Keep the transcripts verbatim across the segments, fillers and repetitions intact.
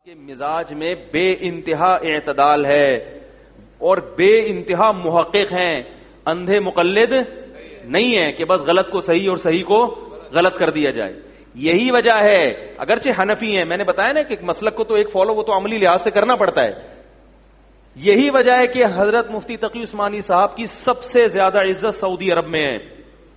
کے مزاج میں بے انتہا اعتدال ہے اور بے انتہا محقق ہیں، اندھے مقلد نہیں ہیں کہ بس غلط کو صحیح اور صحیح کو غلط کر دیا جائے. یہی وجہ ہے، اگرچہ حنفی ہیں، میں نے بتایا نا کہ مسلک کو تو ایک فالو وہ تو عملی لحاظ سے کرنا پڑتا ہے. یہی وجہ ہے کہ حضرت مفتی تقی عثمانی صاحب کی سب سے زیادہ عزت سعودی عرب میں ہے.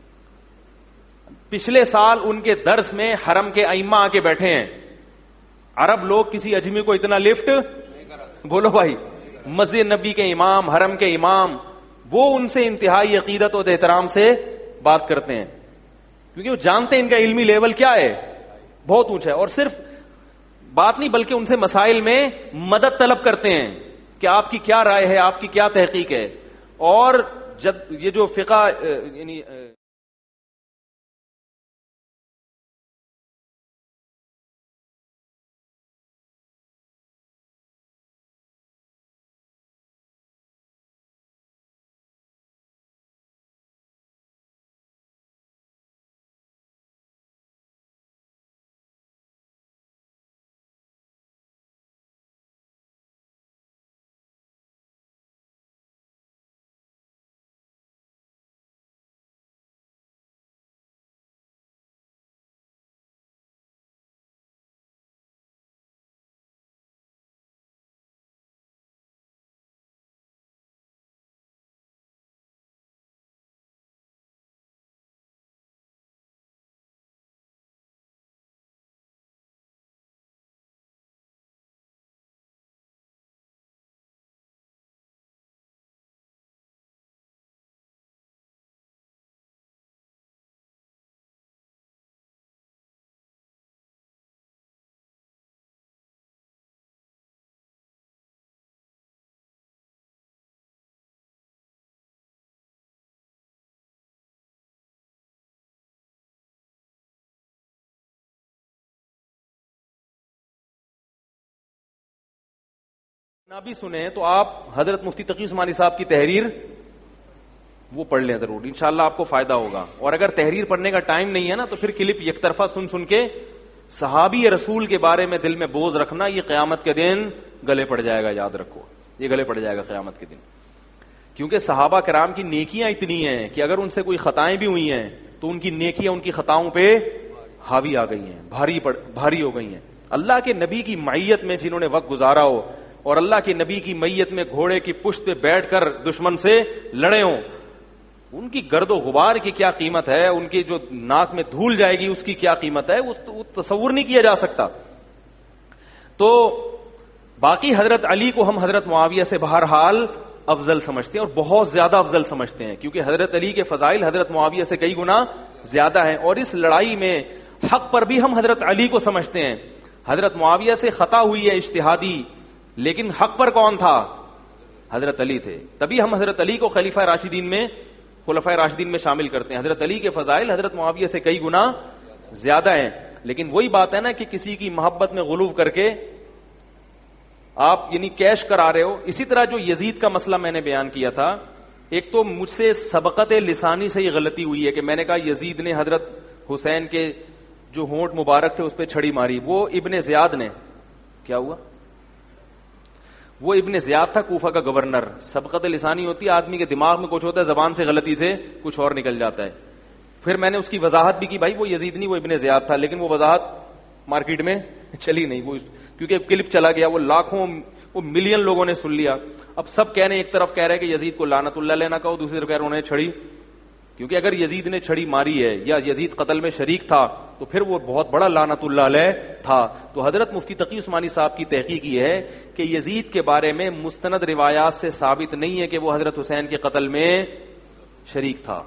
پچھلے سال ان کے درس میں حرم کے ائمہ آ کے بیٹھے ہیں. عرب لوگ کسی اجمی کو اتنا لفٹ، بولو بھائی، مسجد نبی کے امام، حرم کے امام، وہ ان سے انتہائی عقیدت اور احترام سے بات کرتے ہیں کیونکہ وہ جانتے ہیں ان کا علمی لیول کیا ہے، بہت اونچا ہے. اور صرف بات نہیں بلکہ ان سے مسائل میں مدد طلب کرتے ہیں کہ آپ کی کیا رائے ہے، آپ کی کیا تحقیق ہے. اور جب یہ جو فقہ یعنی نہ بھی سنیں تو آپ حضرت مفتی تقی عثمانی صاحب کی تحریر وہ پڑھ لیں ضرور، انشاءاللہ آپ کو فائدہ ہوگا. اور اگر تحریر پڑھنے کا ٹائم نہیں ہے نا تو پھر کلپ یک طرفہ سن سن کے صحابی رسول کے بارے میں دل میں بوجھ رکھنا، یہ قیامت کے دن گلے پڑ جائے گا. یاد رکھو، یہ گلے پڑ جائے گا قیامت کے دن، کیونکہ صحابہ کرام کی نیکیاں اتنی ہیں کہ اگر ان سے کوئی خطائیں بھی ہوئی ہیں تو ان کی نیکیاں ان کی خطاؤں پہ حاوی آ گئی ہیں، بھاری پڑ بھاری ہو گئی ہیں. اللہ کے نبی کی معیت میں جنہوں نے وقت گزارا ہو اور اللہ کے نبی کی میت میں گھوڑے کی پشت پہ بیٹھ کر دشمن سے لڑے ہوں، ان کی گرد و غبار کی کیا قیمت ہے، ان کی جو ناک میں دھول جائے گی اس کی کیا قیمت ہے، وہ تصور نہیں کیا جا سکتا. تو باقی حضرت علی کو ہم حضرت معاویہ سے بہرحال افضل سمجھتے ہیں اور بہت زیادہ افضل سمجھتے ہیں، کیونکہ حضرت علی کے فضائل حضرت معاویہ سے کئی گنا زیادہ ہیں. اور اس لڑائی میں حق پر بھی ہم حضرت علی کو سمجھتے ہیں. حضرت معاویہ سے خطا ہوئی ہے اجتہادی، لیکن حق پر کون تھا؟ حضرت علی تھے. تبھی ہم حضرت علی کو خلیفہ راشدین میں خلفائے راشدین میں شامل کرتے ہیں. حضرت علی کے فضائل حضرت معاویہ سے کئی گنا زیادہ ہیں. لیکن وہی بات ہے نا کہ کسی کی محبت میں غلو کر کے آپ یعنی کیش کرا رہے ہو. اسی طرح جو یزید کا مسئلہ میں نے بیان کیا تھا، ایک تو مجھ سے سبقت لسانی سے یہ غلطی ہوئی ہے کہ میں نے کہا یزید نے حضرت حسین کے جو ہونٹ مبارک تھے اس پہ چھڑی ماری. وہ ابن زیاد نے، کیا ہوا، وہ ابن زیاد تھا کوفہ کا گورنر. سبقت لسانی ہوتی ہے، آدمی کے دماغ میں کچھ ہوتا ہے، زبان سے غلطی سے کچھ اور نکل جاتا ہے. پھر میں نے اس کی وضاحت بھی کی، بھائی وہ یزید نہیں، وہ ابن زیاد تھا. لیکن وہ وضاحت مارکیٹ میں چلی نہیں، وہ کیونکہ کلپ چلا گیا، وہ لاکھوں وہ ملین لوگوں نے سن لیا. اب سب کہہ رہے ہیں، ایک طرف کہہ رہے کہ یزید کو لعنت اللہ علیہ نہ کہو، دوسری طرف کہہ رہے انہوں نے چھڑی، کیونکہ اگر یزید نے چھڑی ماری ہے یا یزید قتل میں شریک تھا تو پھر وہ بہت بڑا لعنت اللہ علیہ تھا. تو حضرت مفتی تقی عثمانی صاحب کی تحقیق یہ ہے کہ یزید کے بارے میں مستند روایات سے ثابت نہیں ہے کہ وہ حضرت حسین کے قتل میں شریک تھا.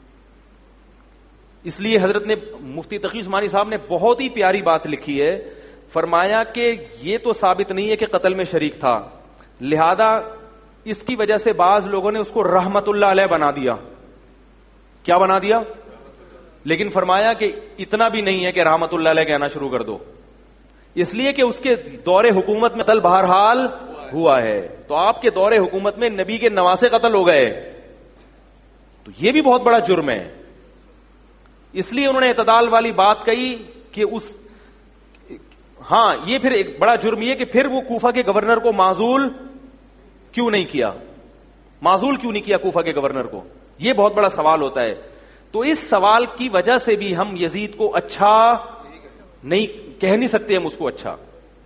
اس لیے حضرت نے مفتی تقی عثمانی صاحب نے بہت ہی پیاری بات لکھی ہے. فرمایا کہ یہ تو ثابت نہیں ہے کہ قتل میں شریک تھا، لہذا اس کی وجہ سے بعض لوگوں نے اس کو رحمت اللہ علیہ بنا دیا. کیا بنا دیا؟ لیکن فرمایا کہ اتنا بھی نہیں ہے کہ رحمت اللہ علیہ کہنا شروع کر دو، اس لیے کہ اس کے دور حکومت میں قتل بہرحال ہوا ہے. تو آپ کے دور حکومت میں نبی کے نواسے قتل ہو گئے، تو یہ بھی بہت بڑا جرم ہے. اس لیے انہوں نے اعتدال والی بات کہی کہ اس ہاں یہ پھر ایک بڑا جرم یہ کہ پھر وہ کوفہ کے گورنر کو معزول کیوں نہیں کیا, معزول کیوں نہیں کیا کوفہ کے گورنر کو, یہ بہت بڑا سوال ہوتا ہے. تو اس سوال کی وجہ سے بھی ہم یزید کو اچھا نہیں کہہ نہیں سکتے, ہم اس کو اچھا.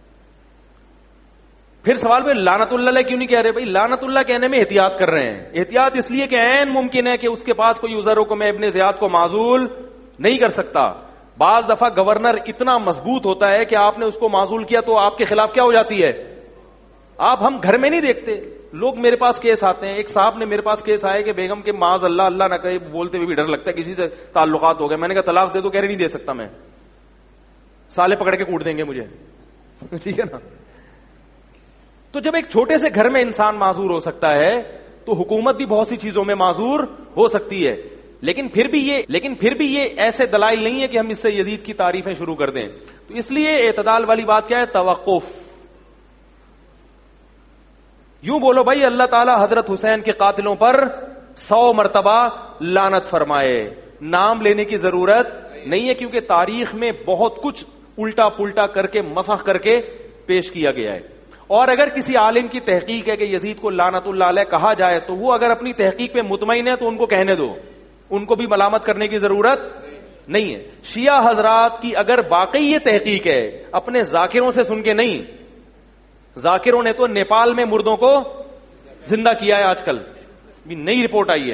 پھر سوال پہ لعنت اللہ علیہ کیوں نہیں کہہ رہے؟ بھائی لعنت اللہ کہنے میں احتیاط کر رہے ہیں, احتیاط اس لیے کہ عین ممکن ہے کہ اس کے پاس کوئی عذر ہو کہ میں ابن زیاد کو معزول نہیں کر سکتا. بعض دفعہ گورنر اتنا مضبوط ہوتا ہے کہ آپ نے اس کو معزول کیا تو آپ کے خلاف کیا ہو جاتی ہے, آپ ہم گھر میں نہیں دیکھتے, لوگ میرے پاس کیس آتے ہیں. ایک صاحب نے میرے پاس کیس آئے کہ بیگم کے معاذ اللہ اللہ نہ کہے, بولتے ہوئے بھی ڈر لگتا ہے کسی سے تعلقات ہو گئے. میں نے کہا طلاق دے دو, کہہ رہے نہیں دے سکتا میں, سالے پکڑ کے کوٹ دیں گے مجھے. ٹھیک ہے نا. تو جب ایک چھوٹے سے گھر میں انسان معذور ہو سکتا ہے تو حکومت بھی بہت سی چیزوں میں معذور ہو سکتی ہے. لیکن پھر بھی یہ لیکن پھر بھی یہ ایسے دلائل نہیں ہے کہ ہم اس سے یزید کی تعریفیں شروع کر دیں. تو اس لیے اعتدال والی بات کیا ہے؟ توقف. یوں بولو بھائی اللہ تعالی حضرت حسین کے قاتلوں پر سو مرتبہ لعنت فرمائے, نام لینے کی ضرورت نہیں ہے کیونکہ تاریخ میں بہت کچھ الٹا پلٹا کر کے مسخ کر کے پیش کیا گیا ہے. اور اگر کسی عالم کی تحقیق ہے کہ یزید کو لعنت اللہ علیہ کہا جائے تو وہ اگر اپنی تحقیق پہ مطمئن ہے تو ان کو کہنے دو, ان کو بھی ملامت کرنے کی ضرورت نہیں ہے. شیعہ حضرات کی اگر واقعی یہ تحقیق ہے, اپنے ذاکروں سے سن کے نہیں, ذاکروں نے تو نیپال میں مردوں کو زندہ کیا ہے, آج کل بھی نئی رپورٹ آئی ہے.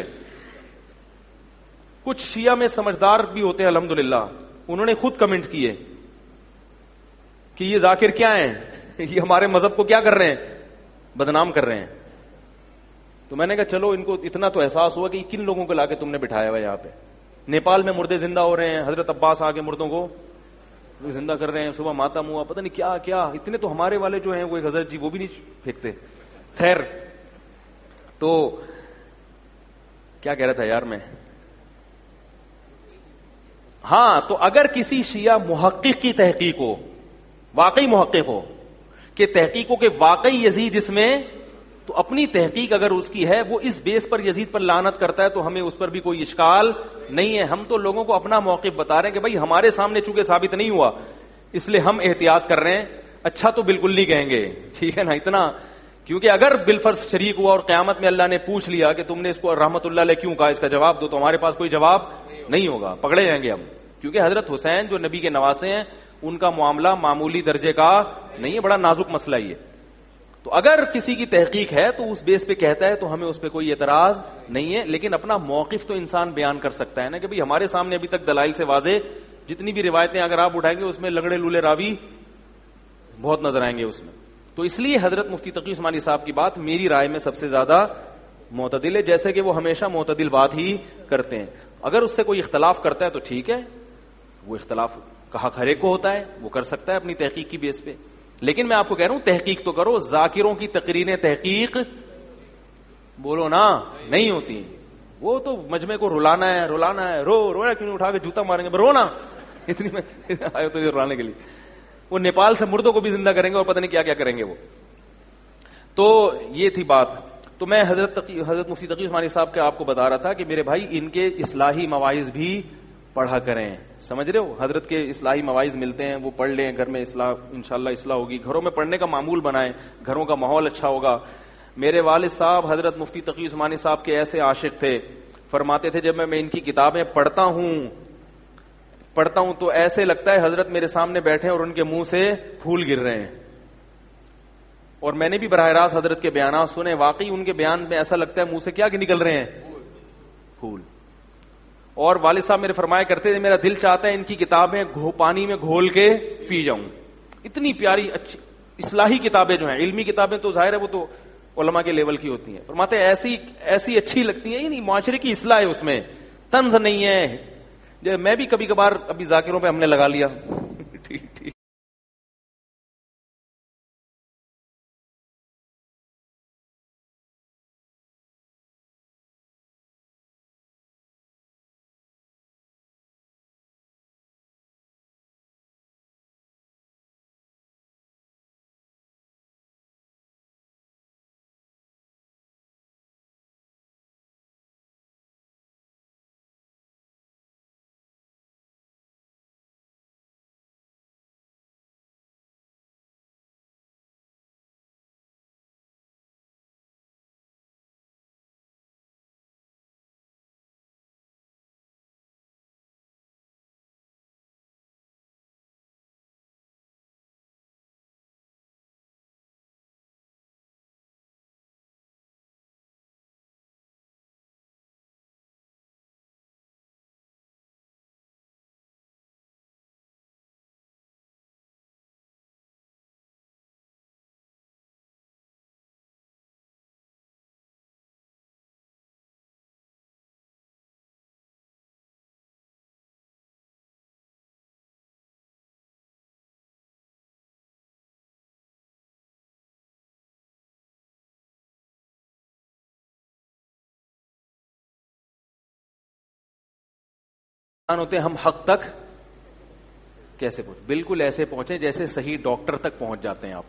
کچھ شیعہ میں سمجھدار بھی ہوتے ہیں الحمدللہ, انہوں نے خود کمنٹ کیے کہ یہ ذاکر کیا ہیں, یہ ہمارے مذہب کو کیا کر رہے ہیں, بدنام کر رہے ہیں. تو میں نے کہا چلو ان کو اتنا تو احساس ہوا کہ کن لوگوں کو لا کے تم نے بٹھایا ہوا یہاں پہ. نیپال میں مردے زندہ ہو رہے ہیں, حضرت عباس آ کے مردوں کو زندہ کر رہے ہیں, صبح ماتم ہوا, پتہ نہیں کیا کیا. اتنے تو ہمارے والے جو ہیں وہ ایک حضرت جی وہ بھی نہیں پھینکتے. خیر, تو کیا کہہ رہا تھا یار میں, ہاں تو اگر کسی شیعہ محقق کی تحقیق ہو, واقعی محقق ہو کہ تحقیق ہو کہ واقعی یزید اس میں, تو اپنی تحقیق اگر اس کی ہے وہ اس بیس پر یزید پر لعنت کرتا ہے تو ہمیں اس پر بھی کوئی اشکال نہیں ہے. ہم تو لوگوں کو اپنا موقف بتا رہے ہیں کہ بھائی ہمارے سامنے چونکہ ثابت نہیں ہوا اس لیے ہم احتیاط کر رہے ہیں. اچھا تو بالکل نہیں کہیں گے, ٹھیک ہے نا, اتنا, کیونکہ اگر بالفرض شریک ہوا اور قیامت میں اللہ نے پوچھ لیا کہ تم نے اس کو رحمت اللہ علیہ کیوں کہا, اس کا جواب دو, تو ہمارے پاس کوئی جواب نہیں ہوگا, پکڑے جائیں گے ہم. کیونکہ حضرت حسین جو نبی کے نواسے ہیں ان کا معاملہ معمولی درجے کا نہیں ہے, بڑا نازک مسئلہ ہی ہے. تو اگر کسی کی تحقیق ہے تو اس بیس پہ کہتا ہے تو ہمیں اس پہ کوئی اعتراض نہیں ہے, لیکن اپنا موقف تو انسان بیان کر سکتا ہے نا کہ بھئی ہمارے سامنے ابھی تک دلائل سے واضح جتنی بھی روایتیں اگر آپ اٹھائیں گے اس میں لنگڑے لولے راوی بہت نظر آئیں گے اس میں. تو اس لیے حضرت مفتی تقی عثمانی صاحب کی بات میری رائے میں سب سے زیادہ معتدل ہے, جیسے کہ وہ ہمیشہ معتدل بات ہی کرتے ہیں. اگر اس سے کوئی اختلاف کرتا ہے تو ٹھیک ہے, وہ اختلاف کا حق ہر ایک کو ہوتا ہے, وہ کر سکتا ہے اپنی تحقیق کی بیس پہ. لیکن میں آپ کو کہہ رہا ہوں تحقیق تو کرو, ذاکروں کی تقریریں تحقیق بولو نا نہیں ہوتی. وہ تو مجمع کو رلانا ہے رلانا ہے, رو رو کیوں نہیں, اٹھا کے جوتا ماریں گے, رونا اتنی میں آئے تو رلانے کے لیے. وہ نیپال سے مردوں کو بھی زندہ کریں گے اور پتہ نہیں کیا کیا کریں گے وہ. تو یہ تھی بات. تو میں حضرت تقی حضرت مفتی تقی عثمانی صاحب کے آپ کو بتا رہا تھا کہ میرے بھائی ان کے اصلاحی مواعظ بھی پڑھا کریں, سمجھ رہے ہو, حضرت کے اصلاحی مواعظ ملتے ہیں وہ پڑھ لیں, گھر میں اصلاح انشاءاللہ اصلاح ہوگی. گھروں میں پڑھنے کا معمول بنائیں, گھروں کا ماحول اچھا ہوگا. میرے والد صاحب حضرت مفتی تقی عثمانی صاحب کے ایسے عاشق تھے, فرماتے تھے جب میں میں ان کی کتابیں پڑھتا ہوں پڑھتا ہوں تو ایسے لگتا ہے حضرت میرے سامنے بیٹھے اور ان کے منہ سے پھول گر رہے ہیں. اور میں نے بھی براہ راست حضرت کے بیانات سنے, واقعی ان کے بیان میں ایسا لگتا ہے منہ سے کیا نکل رہے ہیں, پھول. اور والد صاحب میرے فرمایا کرتے تھے میرا دل چاہتا ہے ان کی کتابیں پانی میں گھول کے پی جاؤں, اتنی پیاری اچھی اصلاحی کتابیں جو ہیں. علمی کتابیں تو ظاہر ہے وہ تو علماء کے لیول کی ہوتی ہیں, فرماتے ہیں ایسی ایسی اچھی لگتی ہیں, یعنی معاشرے کی اصلاح ہے, اس میں طنز نہیں ہے. میں بھی کبھی کبھار ابھی ذاکروں پہ ہم نے لگا لیا, ٹھیک ٹھیک ہوتے ہیں ہم حق تک کیسے پہنچے. بالکل ایسے پہنچے جیسے صحیح ڈاکٹر تک پہنچ جاتے ہیں آپ.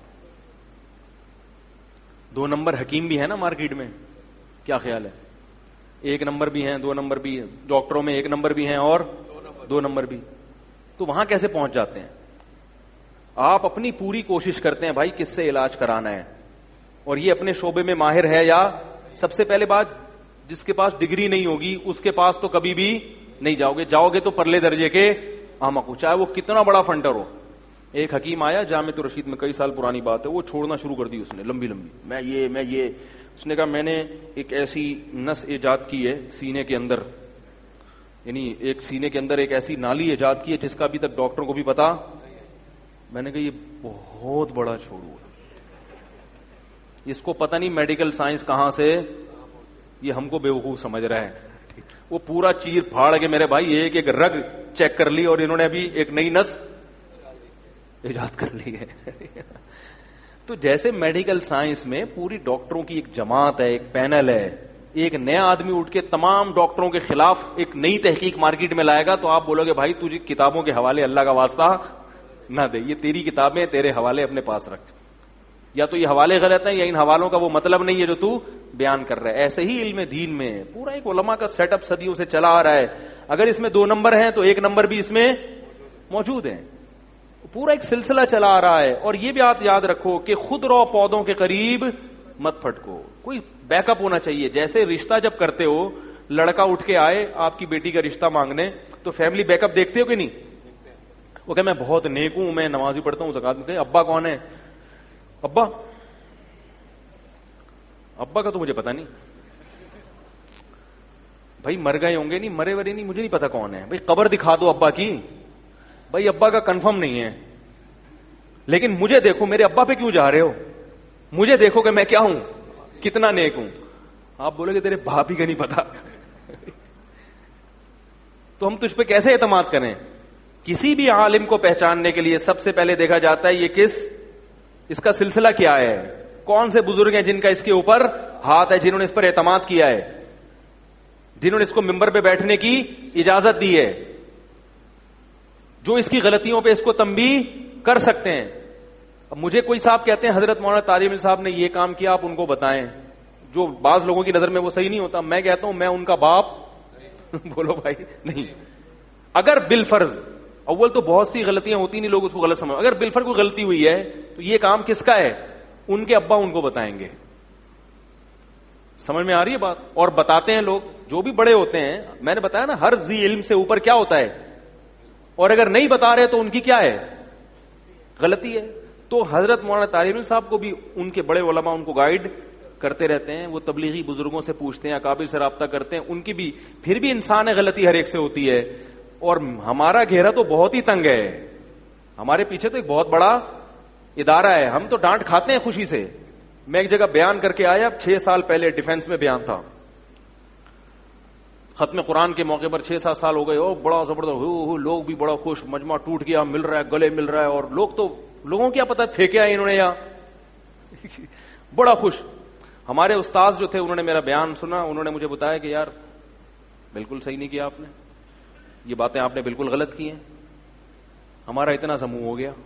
دو نمبر حکیم بھی ہے نا مارکیٹ میں, کیا خیال ہے؟ ایک نمبر بھی ہیں, دو نمبر بھی ہیں. ڈاکٹروں میں ایک نمبر بھی ہیں اور دو نمبر بھی. تو وہاں کیسے پہنچ جاتے ہیں؟ آپ اپنی پوری کوشش کرتے ہیں بھائی کس سے علاج کرانا ہے, اور یہ اپنے شعبے میں ماہر ہے یا. سب سے پہلے بات, جس کے پاس ڈگری نہیں ہوگی اس کے پاس تو کبھی بھی نہیں جاؤ گے. جاؤ گے تو پرلے درجے کے احمق ہو, چاہے وہ کتنا بڑا فنڈر ہو. ایک حکیم آیا جامع الرشید میں, کئی سال پرانی بات ہے, وہ چھوڑنا شروع کر دی اس نے لمبی لمبی, میں یہ میں یہ اس نے کہا میں نے ایک ایسی نس ایجاد کی ہے سینے کے اندر, یعنی ایک سینے کے اندر ایک ایسی نالی ایجاد کی ہے جس کا ابھی تک ڈاکٹر کو بھی پتا. میں نے کہا یہ بہت بڑا چھوڑو ہے, اس کو پتہ نہیں میڈیکل سائنس کہاں سے, یہ ہم کو بیوقوف سمجھ رہا ہے. وہ پورا چیر پھاڑ کے میرے بھائی ایک ایک رگ چیک کر لی, اور انہوں نے ابھی ایک نئی نس ایجاد کر لی ہے. تو جیسے میڈیکل سائنس میں پوری ڈاکٹروں کی ایک جماعت ہے, ایک پینل ہے, ایک نیا آدمی اٹھ کے تمام ڈاکٹروں کے خلاف ایک نئی تحقیق مارکیٹ میں لائے گا تو آپ بولو گے بھائی تجھے کتابوں کے حوالے اللہ کا واسطہ نہ دے, یہ تیری کتابیں تیرے حوالے اپنے پاس رکھ. یا تو یہ حوالے غلط ہیں یا ان حوالوں کا وہ مطلب نہیں ہے جو تو بیان کر رہا ہے. ایسے ہی علم دین میں پورا ایک علماء کا سیٹ اپ صدیوں سے چلا آ رہا ہے. اگر اس میں دو نمبر ہیں تو ایک نمبر بھی اس میں موجود ہیں. پورا ایک سلسلہ چلا آ رہا ہے. اور یہ بھی بات یاد رکھو کہ خود رو پودوں کے قریب مت پھٹکو, کوئی بیک اپ ہونا چاہیے. جیسے رشتہ جب کرتے ہو, لڑکا اٹھ کے آئے آپ کی بیٹی کا رشتہ مانگنے, تو فیملی بیک اپ دیکھتے ہو کہ نہیں؟ وہ کہ میں بہت نیک ہوں, میں نمازی پڑھتا ہوں, زکات میں. کہ ابا کون ہے؟ ابا ابا کا تو مجھے پتا نہیں بھائی, مر گئے ہوں گے, نہیں مرے ورے نہیں, مجھے نہیں پتا کون ہے. بھائی قبر دکھا دو ابا کی. بھائی ابا کا کنفرم نہیں ہے, لیکن مجھے دیکھو, میرے ابا پہ کیوں جا رہے ہو؟ مجھے دیکھو کہ میں کیا ہوں, کتنا نیک ہوں. آپ بولے کہ تیرے باپ ہی کا نہیں پتا تو ہم تجھ پہ کیسے اعتماد کریں؟ کسی بھی عالم کو پہچاننے کے لیے سب سے پہلے دیکھا جاتا ہے یہ کس, اس کا سلسلہ کیا ہے, کون سے بزرگ ہیں جن کا اس کے اوپر ہاتھ ہے, جنہوں نے اس پر اعتماد کیا ہے, جنہوں نے اس کو ممبر پہ بیٹھنے کی اجازت دی ہے, جو اس کی غلطیوں پہ اس کو تنبیہ کر سکتے ہیں. اب مجھے کوئی صاحب کہتے ہیں حضرت مولانا طارق مل صاحب نے یہ کام کیا, آپ ان کو بتائیں, جو بعض لوگوں کی نظر میں وہ صحیح نہیں ہوتا. میں کہتا ہوں میں ان کا باپ بولو بھائی نہیں. اگر بالفرض, اول تو بہت سی غلطیاں ہوتی نہیں, لوگ اس کو غلط سمجھ, اگر بالفرض کوئی غلطی ہوئی ہے تو یہ کام کس کا ہے؟ ان کے ابا ان کو بتائیں گے. سمجھ میں آ رہی ہے بات؟ اور بتاتے ہیں لوگ جو بھی بڑے ہوتے ہیں. میں نے بتایا نا ہر ذی علم سے اوپر کیا ہوتا ہے, اور اگر نہیں بتا رہے تو ان کی کیا ہے, غلطی ہے. تو حضرت مولانا طارق صاحب کو بھی ان کے بڑے علماء ان کو گائیڈ کرتے رہتے ہیں. وہ تبلیغی بزرگوں سے پوچھتے ہیں, اکابر سے رابطہ کرتے ہیں, ان کی بھی پھر بھی انسان ہے, غلطی ہر ایک سے ہوتی ہے. اور ہمارا گھیرا تو بہت ہی تنگ ہے, ہمارے پیچھے تو ایک بہت بڑا ادارہ ہے, ہم تو ڈانٹ کھاتے ہیں خوشی سے. میں ایک جگہ بیان کر کے آیا, چھ سال پہلے ڈیفنس میں بیان تھا, ختم قرآن کے موقع پر, چھ سات سال ہو گئے, اور بڑا زبردست ہو, ہو, لوگ بھی بڑا خوش, مجمع ٹوٹ گیا, مل رہا ہے, گلے مل رہا ہے, اور لوگ تو لوگوں کیا پتا پھینکے آئے انہوں نے یا بڑا خوش. ہمارے استاذ جو تھے انہوں نے میرا بیان سنا, انہوں نے مجھے بتایا کہ یار بالکل صحیح نہیں کیا آپ نے, یہ باتیں آپ نے بالکل غلط کی ہیں. ہمارا اتنا سا منہ ہو گیا.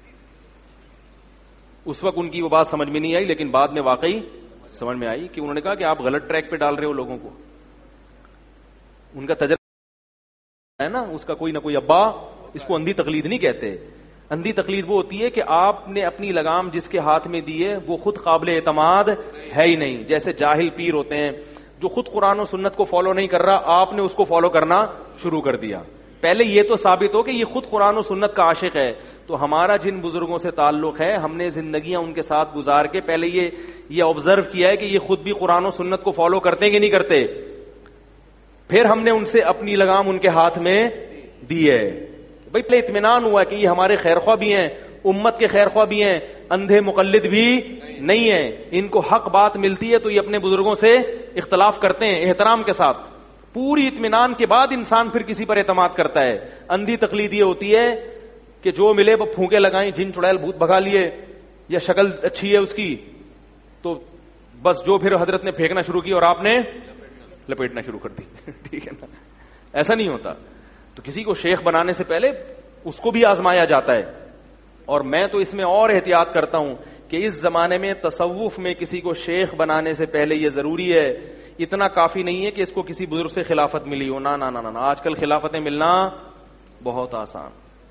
اس وقت ان کی وہ بات سمجھ میں نہیں آئی, لیکن بعد میں واقعی سمجھ میں آئی کہ انہوں نے کہا کہ آپ غلط ٹریک پہ ڈال رہے ہو لوگوں کو. ان کا تجربہ ہے نا, اس کا کوئی نہ کوئی ابا, اس کو اندھی تقلید نہیں کہتے. اندھی تقلید وہ ہوتی ہے کہ آپ نے اپنی لگام جس کے ہاتھ میں دی ہے وہ خود قابل اعتماد ہے ہی نہیں. جیسے جاہل پیر ہوتے ہیں جو خود قرآن و سنت کو فالو نہیں کر رہا, آپ نے اس کو فالو کرنا شروع کر دیا. پہلے یہ تو ثابت ہو کہ یہ خود قرآن و سنت کا عاشق ہے. تو ہمارا جن بزرگوں سے تعلق ہے, ہم نے زندگیاں ان کے ساتھ گزار کے پہلے یہ یہ آبزرو کیا ہے کہ یہ خود بھی قرآن و سنت کو فالو کرتے ہیں کہ نہیں کرتے. پھر ہم نے ان سے اپنی لگام ان کے ہاتھ میں دی ہے. بھائی پہلے اطمینان ہوا کہ یہ ہمارے خیرخواہ بھی ہیں, امت کے خیرخواہ بھی ہیں, اندھے مقلد بھی نہیں ہیں. ان کو حق بات ملتی ہے تو یہ اپنے بزرگوں سے اختلاف کرتے ہیں احترام کے ساتھ. پوری اطمینان کے بعد انسان پھر کسی پر اعتماد کرتا ہے. اندھی تقلید یہ ہوتی ہے کہ جو ملے وہ پھونکے لگائیں, جن چڑیل بھوت بھگا لیے, یا شکل اچھی ہے اس کی تو بس جو پھر حضرت نے پھینکنا شروع کی اور آپ نے لپیٹنا شروع کر دی. ٹھیک ہے نا, ایسا نہیں ہوتا. تو کسی کو شیخ بنانے سے پہلے اس کو بھی آزمایا جاتا ہے. اور میں تو اس میں اور احتیاط کرتا ہوں کہ اس زمانے میں تصوف میں کسی کو شیخ بنانے سے پہلے یہ ضروری ہے, اتنا کافی نہیں ہے کہ اس کو کسی بزرگ سے خلافت ملی ہو. نہ نہ نہ نہ, آج کل خلافتیں ملنا بہت آسان,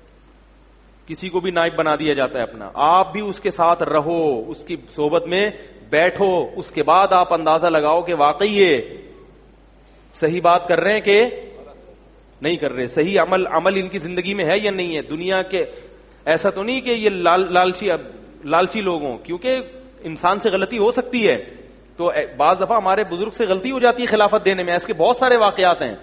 کسی کو بھی نائب بنا دیا جاتا ہے اپنا. آپ بھی اس کے ساتھ رہو, اس کی صحبت میں بیٹھو, اس کے بعد آپ اندازہ لگاؤ کہ واقعی یہ صحیح بات کر رہے ہیں کہ نہیں کر رہے, صحیح عمل عمل ان کی زندگی میں ہے یا نہیں ہے. دنیا کے ایسا تو نہیں کہ یہ لال لالچی لالچی لوگ ہوں, کیونکہ انسان سے غلطی ہو سکتی ہے. تو بعض دفعہ ہمارے بزرگ سے غلطی ہو جاتی ہے خلافت دینے میں, اس کے بہت سارے واقعات ہیں.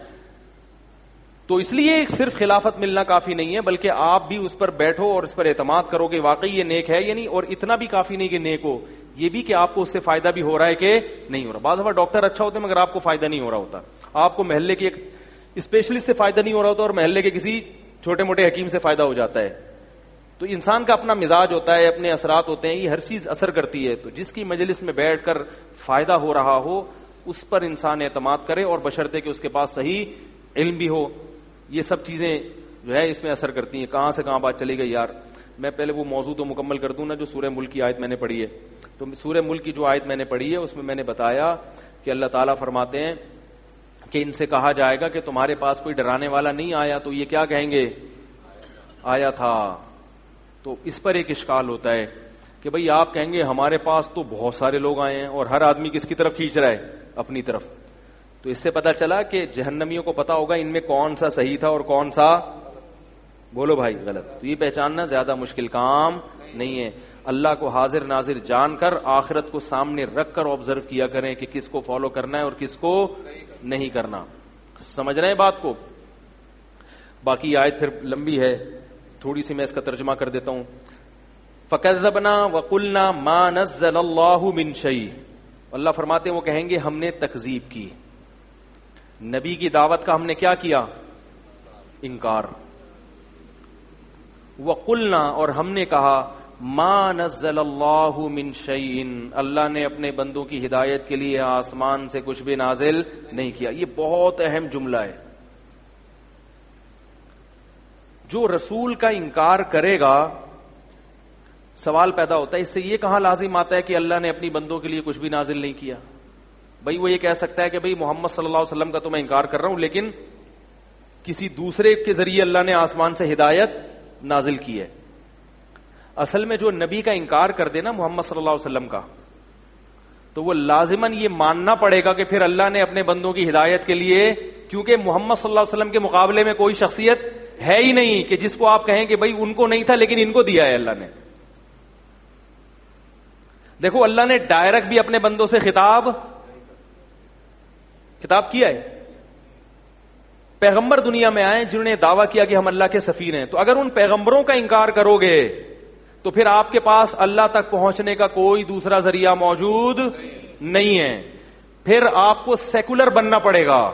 تو اس لیے صرف خلافت ملنا کافی نہیں ہے, بلکہ آپ بھی اس پر بیٹھو اور اس پر اعتماد کرو کہ واقعی یہ نیک ہے یا نہیں. اور اتنا بھی کافی نہیں کہ نیک ہو, یہ بھی کہ آپ کو اس سے فائدہ بھی ہو رہا ہے کہ نہیں ہو رہا. بعض دفعہ ڈاکٹر اچھا ہوتا ہے مگر آپ کو فائدہ نہیں ہو رہا ہوتا, آپ کو محلے کے ایک اسپیشلسٹ سے فائدہ نہیں ہو رہا ہوتا اور محلے کے کسی چھوٹے موٹے حکیم سے فائدہ ہو جاتا ہے. تو انسان کا اپنا مزاج ہوتا ہے, اپنے اثرات ہوتے ہیں, یہ ہر چیز اثر کرتی ہے. تو جس کی مجلس میں بیٹھ کر فائدہ ہو رہا ہو اس پر انسان اعتماد کرے, اور بشرطے کہ اس کے پاس صحیح علم بھی ہو. یہ سب چیزیں جو ہے اس میں اثر کرتی ہیں. کہاں سے کہاں بات چلی گئی یار. میں پہلے وہ موضوع تو مکمل کر دوں نا جو سورہ ملک کی آیت میں نے پڑھی ہے. تو سورہ ملک کی جو آیت میں نے پڑھی ہے اس میں میں نے بتایا کہ اللہ تعالیٰ فرماتے ہیں کہ ان سے کہا جائے گا کہ تمہارے پاس کوئی ڈرانے والا نہیں آیا, تو یہ کیا کہیں گے, آیا تھا. تو اس پر ایک اشکال ہوتا ہے کہ بھئی آپ کہیں گے ہمارے پاس تو بہت سارے لوگ آئے ہیں, اور ہر آدمی کس کی طرف کھینچ رہا ہے, اپنی طرف. تو اس سے پتا چلا کہ جہنمیوں کو پتا ہوگا ان میں کون سا صحیح تھا اور کون سا, بولو بھائی, غلط. تو یہ پہچاننا زیادہ مشکل کام نہیں ہے. اللہ کو حاضر ناظر جان کر آخرت کو سامنے رکھ کر آبزرو کیا کریں کہ کس کو فالو کرنا ہے اور کس کو نہیں کرنا. سمجھ رہے ہیں بات کو. باقی آیت پھر لمبی ہے, تھوڑی سی میں اس کا ترجمہ کر دیتا ہوں. فَكَذَّبْنَا وَقُلْنَا مَا نَزَّلَ اللَّهُ مِنْ شَيْءٍ. اللہ فرماتے ہیں وہ کہیں گے ہم نے تکذیب کی, نبی کی دعوت کا ہم نے کیا کیا, انکار. وَقُلْنَا, اور ہم نے کہا, مَا نَزَّلَ اللَّهُ مِنْ شَيْءٍ, اللہ نے اپنے بندوں کی ہدایت کے لیے آسمان سے کچھ بھی نازل نہیں کیا. یہ بہت اہم جملہ ہے. جو رسول کا انکار کرے گا, سوال پیدا ہوتا ہے اس سے یہ کہاں لازم آتا ہے کہ اللہ نے اپنی بندوں کے لیے کچھ بھی نازل نہیں کیا. بھائی وہ یہ کہہ سکتا ہے کہ بھئی محمد صلی اللہ علیہ وسلم کا تو میں انکار کر رہا ہوں, لیکن کسی دوسرے کے ذریعے اللہ نے آسمان سے ہدایت نازل کی ہے. اصل میں جو نبی کا انکار کر دے نا محمد صلی اللہ علیہ وسلم کا, تو وہ لازماً یہ ماننا پڑے گا کہ پھر اللہ نے اپنے بندوں کی ہدایت کے لیے, کیونکہ محمد صلی اللہ علیہ وسلم کے مقابلے میں کوئی شخصیت ہے ہی نہیں کہ جس کو آپ کہیں کہ بھئی ان کو نہیں تھا لیکن ان کو دیا ہے اللہ نے. دیکھو اللہ نے ڈائریکٹ بھی اپنے بندوں سے خطاب خطاب کیا ہے. پیغمبر دنیا میں آئے جنہوں نے دعویٰ کیا کہ ہم اللہ کے سفیر ہیں, تو اگر ان پیغمبروں کا انکار کرو گے تو پھر آپ کے پاس اللہ تک پہنچنے کا کوئی دوسرا ذریعہ موجود نہیں ہے. پھر آپ کو سیکولر بننا پڑے گا.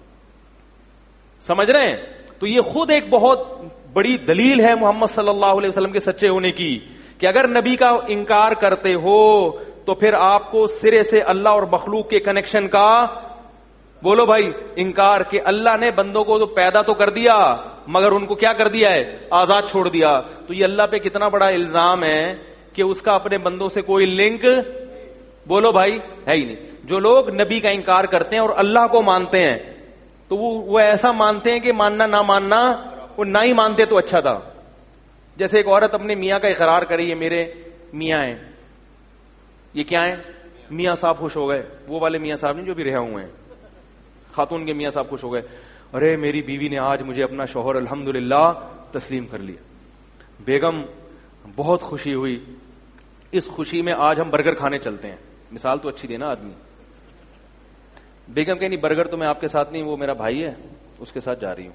سمجھ رہے ہیں؟ تو یہ خود ایک بہت بڑی دلیل ہے محمد صلی اللہ علیہ وسلم کے سچے ہونے کی کہ اگر نبی کا انکار کرتے ہو تو پھر آپ کو سرے سے اللہ اور مخلوق کے کنیکشن کا, بولو بھائی, انکار کہ اللہ نے بندوں کو تو پیدا تو کر دیا مگر ان کو کیا کر دیا ہے, آزاد چھوڑ دیا. تو یہ اللہ پہ کتنا بڑا الزام ہے کہ اس کا اپنے بندوں سے کوئی لنک, بولو بھائی, ہے ہی نہیں. جو لوگ نبی کا انکار کرتے ہیں اور اللہ کو مانتے ہیں تو وہ وہ ایسا مانتے ہیں کہ ماننا نہ ماننا, وہ نہ ہی مانتے تو اچھا تھا. جیسے ایک عورت اپنے میاں کا اقرار کری, یہ میرے میاں ہیں. یہ کیا ہیں, میاں صاحب خوش ہو گئے, وہ والے میاں صاحب نہیں جو بھی رہے ہوئے ہیں, خاتون کے میاں صاحب خوش ہو گئے, ارے میری بیوی نے آج مجھے اپنا شوہر الحمدللہ تسلیم کر لیا. بیگم بہت خوشی ہوئی, اس خوشی میں آج ہم برگر کھانے چلتے ہیں. مثال تو اچھی دے نا آدمی. بیگم کہ نہیں, برگر تو میں آپ کے ساتھ نہیں, وہ میرا بھائی ہے اس کے ساتھ جا رہی ہوں.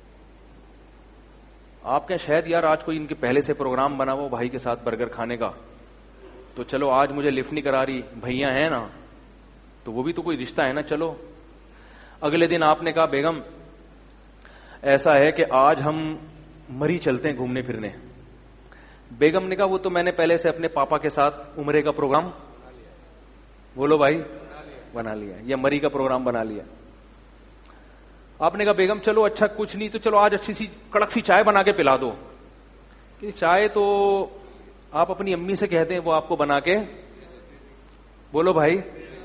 آپ کہیں شاید یار آج کوئی ان کے پہلے سے پروگرام بنا ہوا بھائی کے ساتھ برگر کھانے کا, تو چلو آج مجھے لفٹ نہیں کرا رہی, بھائیاں ہیں نا, تو وہ بھی تو کوئی رشتہ ہے نا, چلو. اگلے دن آپ نے کہا بیگم ایسا ہے کہ آج ہم مری چلتے ہیں گھومنے پھرنے. بیگم نے کہا وہ تو میں نے پہلے سے اپنے پاپا کے ساتھ عمرے کا پروگرام, بولو بھائی, بنا لیا, یا مری کا پروگرام بنا لیا. آپ نے کہا بیگم چلو اچھا کچھ نہیں تو چلو آج اچھی سی کڑک سی چائے بنا کے پلا دو. کہ چائے تو آپ اپنی امی سے کہتے ہیں وہ آپ کو بنا کے, بولو بھائی.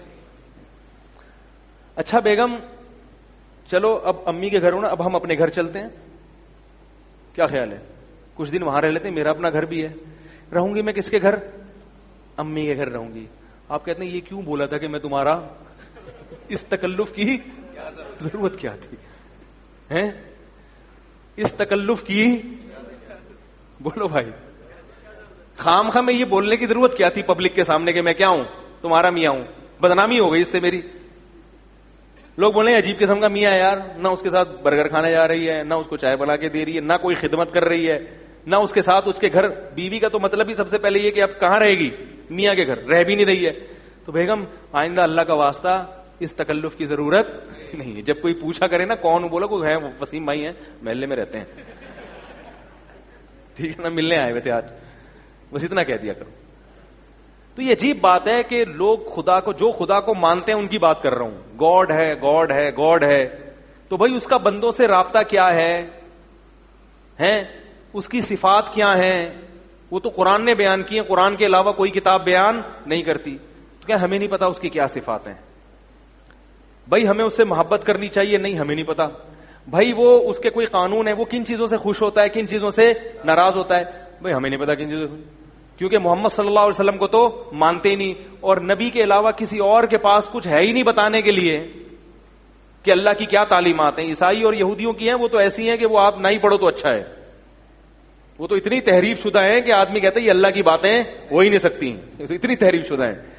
اچھا بیگم چلو اب امی کے گھر ہو نا, اب ہم اپنے گھر چلتے ہیں, کیا خیال ہے؟ کچھ دن وہاں رہ لیتے ہیں, میرا اپنا گھر بھی ہے. رہوں گی میں کس کے گھر؟ امی کے گھر رہوں گی. آپ کہتے ہیں یہ کیوں بولا تھا کہ میں تمہارا, اس تکلف کی ضرورت کیا تھی ہیں؟ اس تکلف کی, بولو بھائی, خام خواہ میں یہ بولنے کی ضرورت کیا تھی پبلک کے سامنے کہ میں کیا ہوں, تمہارا میاں ہوں؟ بدنامی ہو گئی اس سے میری. لوگ بولیں عجیب قسم کا میاں ہے یار, نہ اس کے ساتھ برگر کھانے جا رہی ہے, نہ اس کو چائے بنا کے دے رہی ہے, نہ کوئی خدمت کر رہی ہے, نہ اس کے ساتھ اس کے گھر. بیوی کا تو مطلب ہی سب سے پہلے یہ کہ اب کہاں رہے گی, میاں کے گھر, رہ بھی نہیں رہی ہے. تو بیگم آئندہ اللہ کا واسطہ اس تکلف کی ضرورت نہیں ہے. جب کوئی پوچھا کرے نا کون, بولا کوئی ہے, وسیم بھائی ہیں محلے میں رہتے ہیں, ٹھیک ہے نا, ملنے آئے ہوئے تھے آج, بس اتنا کہہ دیا کرو. تو یہ عجیب بات ہے کہ لوگ خدا کو, جو خدا کو مانتے ہیں ان کی بات کر رہا ہوں, گاڈ ہے گاڈ ہے گاڈ ہے, تو بھائی اس کا بندوں سے رابطہ کیا ہے, ہیں اس کی صفات کیا ہیں, وہ تو قرآن نے بیان کی ہیں, قرآن کے علاوہ کوئی کتاب بیان نہیں کرتی. تو کیا ہمیں نہیں پتا اس کی کیا صفات ہیں؟ بھائی ہمیں اس سے محبت کرنی چاہیے, نہیں ہمیں نہیں پتا. بھائی وہ اس کے کوئی قانون ہے, وہ کن چیزوں سے خوش ہوتا ہے, کن چیزوں سے ناراض ہوتا ہے, بھائی ہمیں نہیں پتا کن چیزوں سے, کیونکہ محمد صلی اللہ علیہ وسلم کو تو مانتے ہی نہیں, اور نبی کے علاوہ کسی اور کے پاس کچھ ہے ہی نہیں بتانے کے لیے کہ اللہ کی کیا تعلیمات ہیں. عیسائی اور یہودیوں کی ہیں, وہ تو ایسی ہیں کہ وہ آپ نہ ہی پڑھو تو اچھا ہے. وہ تو اتنی تحریف شدہ ہیں کہ آدمی کہتا ہے یہ اللہ کی باتیں ہو ہی نہیں سکتی, اتنی تحریف شدہ ہیں.